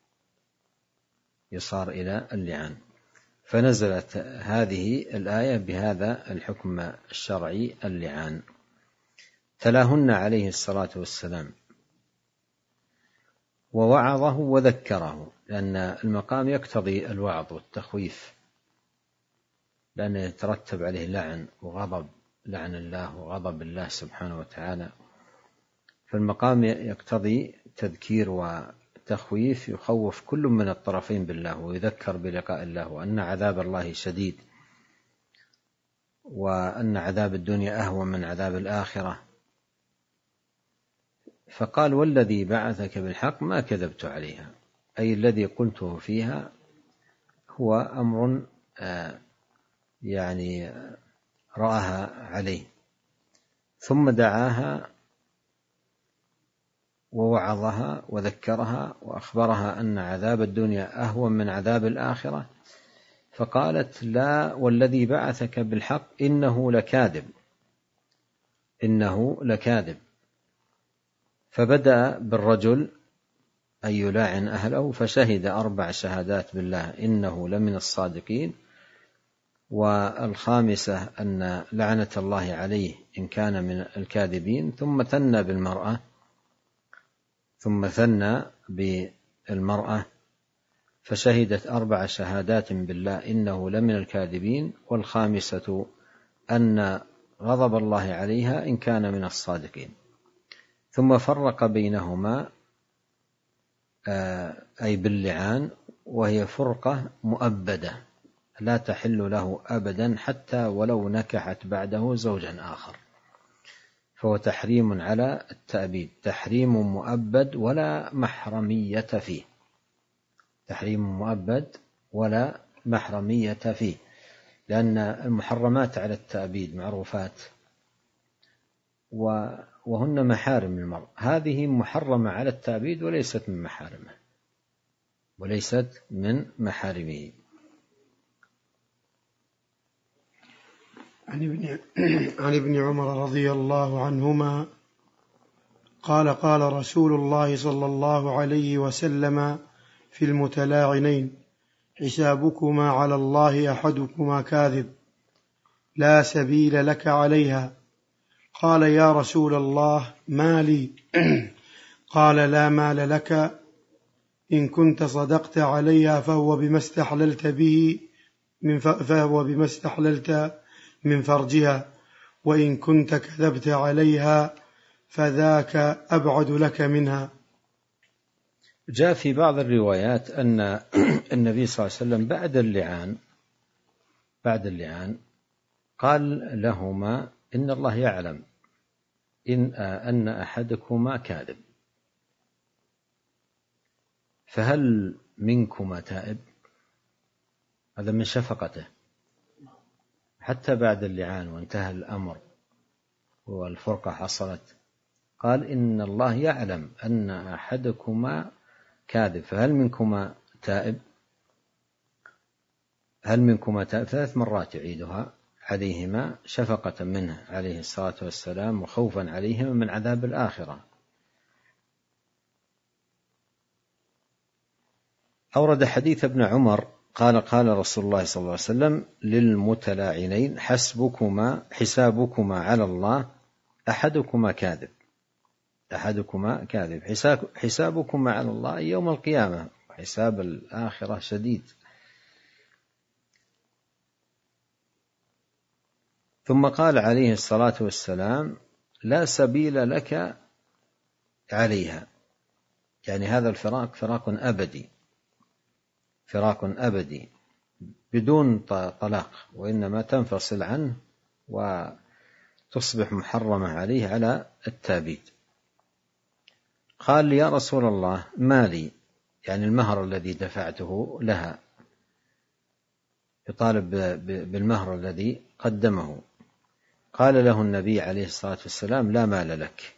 يصار إلى اللعان. فنزلت هذه الآية بهذا الحكم الشرعي اللعان. تلاهن عليه الصلاة والسلام ووعظه وذكره، لأن المقام يقتضي الوعظ والتخويف، لأنه يترتب عليه لعن وغضب، لعن الله وغضب الله سبحانه وتعالى. فالمقام يقتضي تذكير وتخويف، يخوف كل من الطرفين بالله ويذكر بلقاء الله، وأن عذاب الله شديد، وأن عذاب الدنيا أهون من عذاب الآخرة. فقال: والذي بعثك بالحق ما كذبت عليها، أي الذي قلته فيها هو أمر يعني رآها عليه. ثم دعاها ووعظها وذكرها وأخبرها أن عذاب الدنيا أهون من عذاب الآخرة، فقالت: لا، والذي بعثك بالحق إنه لكاذب، إنه لكاذب. فبدأ بالرجل أن يلاعن أهله، فشهد 4 شهادات بالله إنه لمن الصادقين، والخامسة أن لعنة الله عليه إن كان من الكاذبين. ثم ثنى بالمرأة فشهدت 4 شهادات بالله إنه لمن الكاذبين، والخامسة أن غضب الله عليها إن كان من الصادقين. ثم فرق بينهما أي باللعان، وهي فرقة مؤبدة لا تحل له أبدا حتى ولو نكحت بعده زوجا آخر. فهو تحريم على التأبيد، تحريم مؤبد ولا محرمية فيه، تحريم مؤبد ولا محرمية فيه، لأن المحرمات على التأبيد معروفات وهن محارم المرء، هذه محرمة على التأبيد وليست من محارمه، وليست من محارمه. عن ابن عمر رضي الله عنهما قال قال رسول الله صلى الله عليه وسلم في المتلاعنين: حسابكما على الله أحدكما كاذب لا سبيل لك عليها. قال: يا رسول الله ما لي؟ قال: لا مال لك، إن كنت صدقت عليها فهو بما استحللت من فرجها، وإن كنت كذبت عليها فذاك أبعد لك منها. جاء في بعض الروايات أن النبي صلى الله عليه وسلم بعد اللعان قال لهما: إن الله يعلم أن أحدكما كاذب، فهل منكما تائب؟ هذا من شفقته، حتى بعد اللعان وانتهى الأمر والفرقة حصلت، قال: إن الله يعلم أن أحدكما كاذب، فهل منكما تائب؟ هل منكما تائب 3 مرات يعيدها عليهما شفقة منه عليه الصلاة والسلام وخوفا عليهما من عذاب الآخرة. أورد حديث ابن عمر قال: قال رسول الله صلى الله عليه وسلم للمتلاعنين: حسابكما على الله أحدكما كاذب، أحدكما كاذب، حسابكما على الله يوم القيامة، حساب الآخرة شديد. ثم قال عليه الصلاة والسلام: لا سبيل لك عليها، يعني هذا الفراق فراق أبدي، فراق أبدي بدون طلاق، وإنما تنفصل عنه وتصبح محرمة عليه على التابيد. قال: يا رسول الله ما لي؟ يعني المهر الذي دفعته لها، يطالب بالمهر الذي قدمه. قال له النبي عليه الصلاة والسلام: لا مال لك،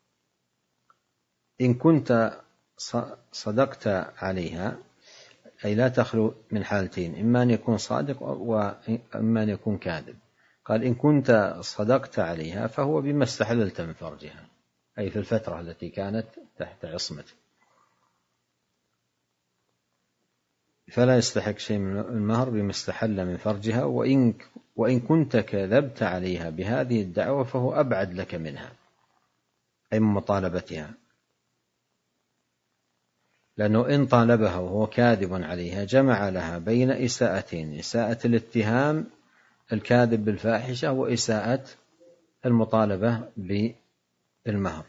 إن كنت صدقت عليها، أي لا تخلو من حالتين، إما أن يكون صادق وإما أن يكون كاذب. قال: إن كنت صدقت عليها فهو بما استحللت من فرجها، أي في الفترة التي كانت تحت عصمته، فلا يستحق شيء من المهر بما استحل من فرجها، وإن كنت كذبت عليها بهذه الدعوة فهو أبعد لك منها، أي من مطالبتها، لأنه إن طالبها وهو كاذب عليها جمع لها بين إساءتين: إساءة الاتهام الكاذب بالفاحشة، وإساءة المطالبة بالمهر.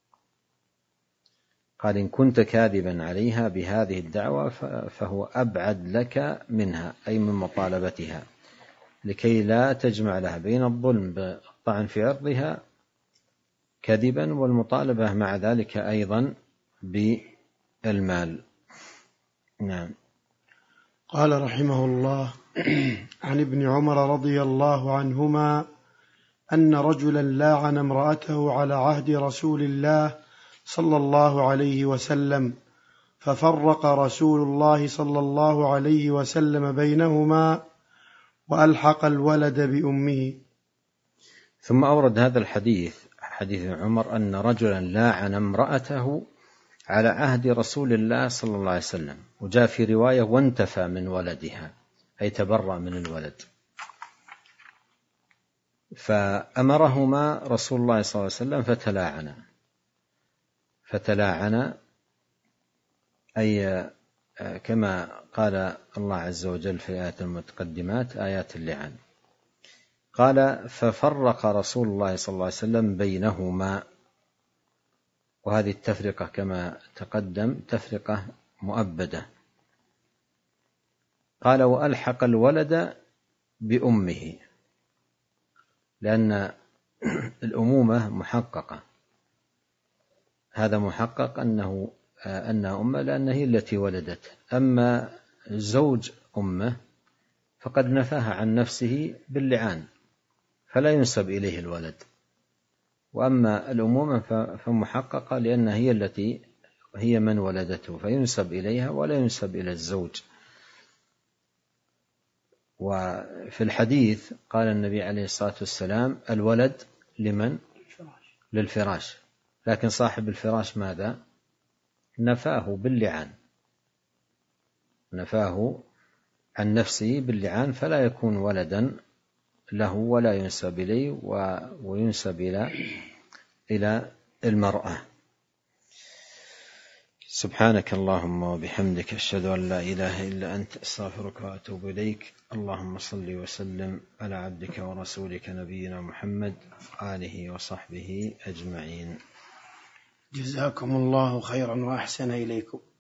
قال: إن كنت كاذبا عليها بهذه الدعوة فهو أبعد لك منها، أي من مطالبتها، لكي لا تجمع لها بين الظلم بالطعن في عرضها كذبا والمطالبة مع ذلك أيضا بالمال. نعم. قال رحمه الله: عن ابن عمر رضي الله عنهما أن رجلا لاعن امرأته على عهد رسول الله صلى الله عليه وسلم، ففرق رسول الله صلى الله عليه وسلم بينهما وألحق الولد بأمه. ثم أورد هذا الحديث، حديث عمر، أن رجلا لاعن امرأته على عهد رسول الله صلى الله عليه وسلم، وجاء في رواية: وانتفى من ولدها، أي تبرأ من الولد. فأمرهما رسول الله صلى الله عليه وسلم فتلاعنا، أي كما قال الله عز وجل في آيات المتقدمات، آيات اللعان. قال: ففرق رسول الله صلى الله عليه وسلم بينهما، وهذه التفرقة كما تقدم تفرقة مؤبدة. قال: وألحق الولد بأمه، لأن الأمومة محققة، هذا محقق أنها أمه لأنها هي التي ولدته. أما زوج أمه فقد نفاها عن نفسه باللعان فلا ينسب إليه الولد. وأما الأمومة فمحققة لأنها هي من ولدته فينسب إليها ولا ينسب إلى الزوج. وفي الحديث قال النبي عليه الصلاة والسلام الولد لمن؟ للفراش، لكن صاحب الفراش ماذا؟ نفاه باللعان، نفاه عن نفسه باللعان فلا يكون ولدا له ولا ينسب إليه وينسب إلى المرأة. سبحانك اللهم وبحمدك أشهد أن لا إله إلا أنت أستغفرك وأتوب إليك. اللهم صل وسلم على عبدك ورسولك نبينا محمد آله وصحبه أجمعين. جزاكم الله خيرا وأحسن إليكم.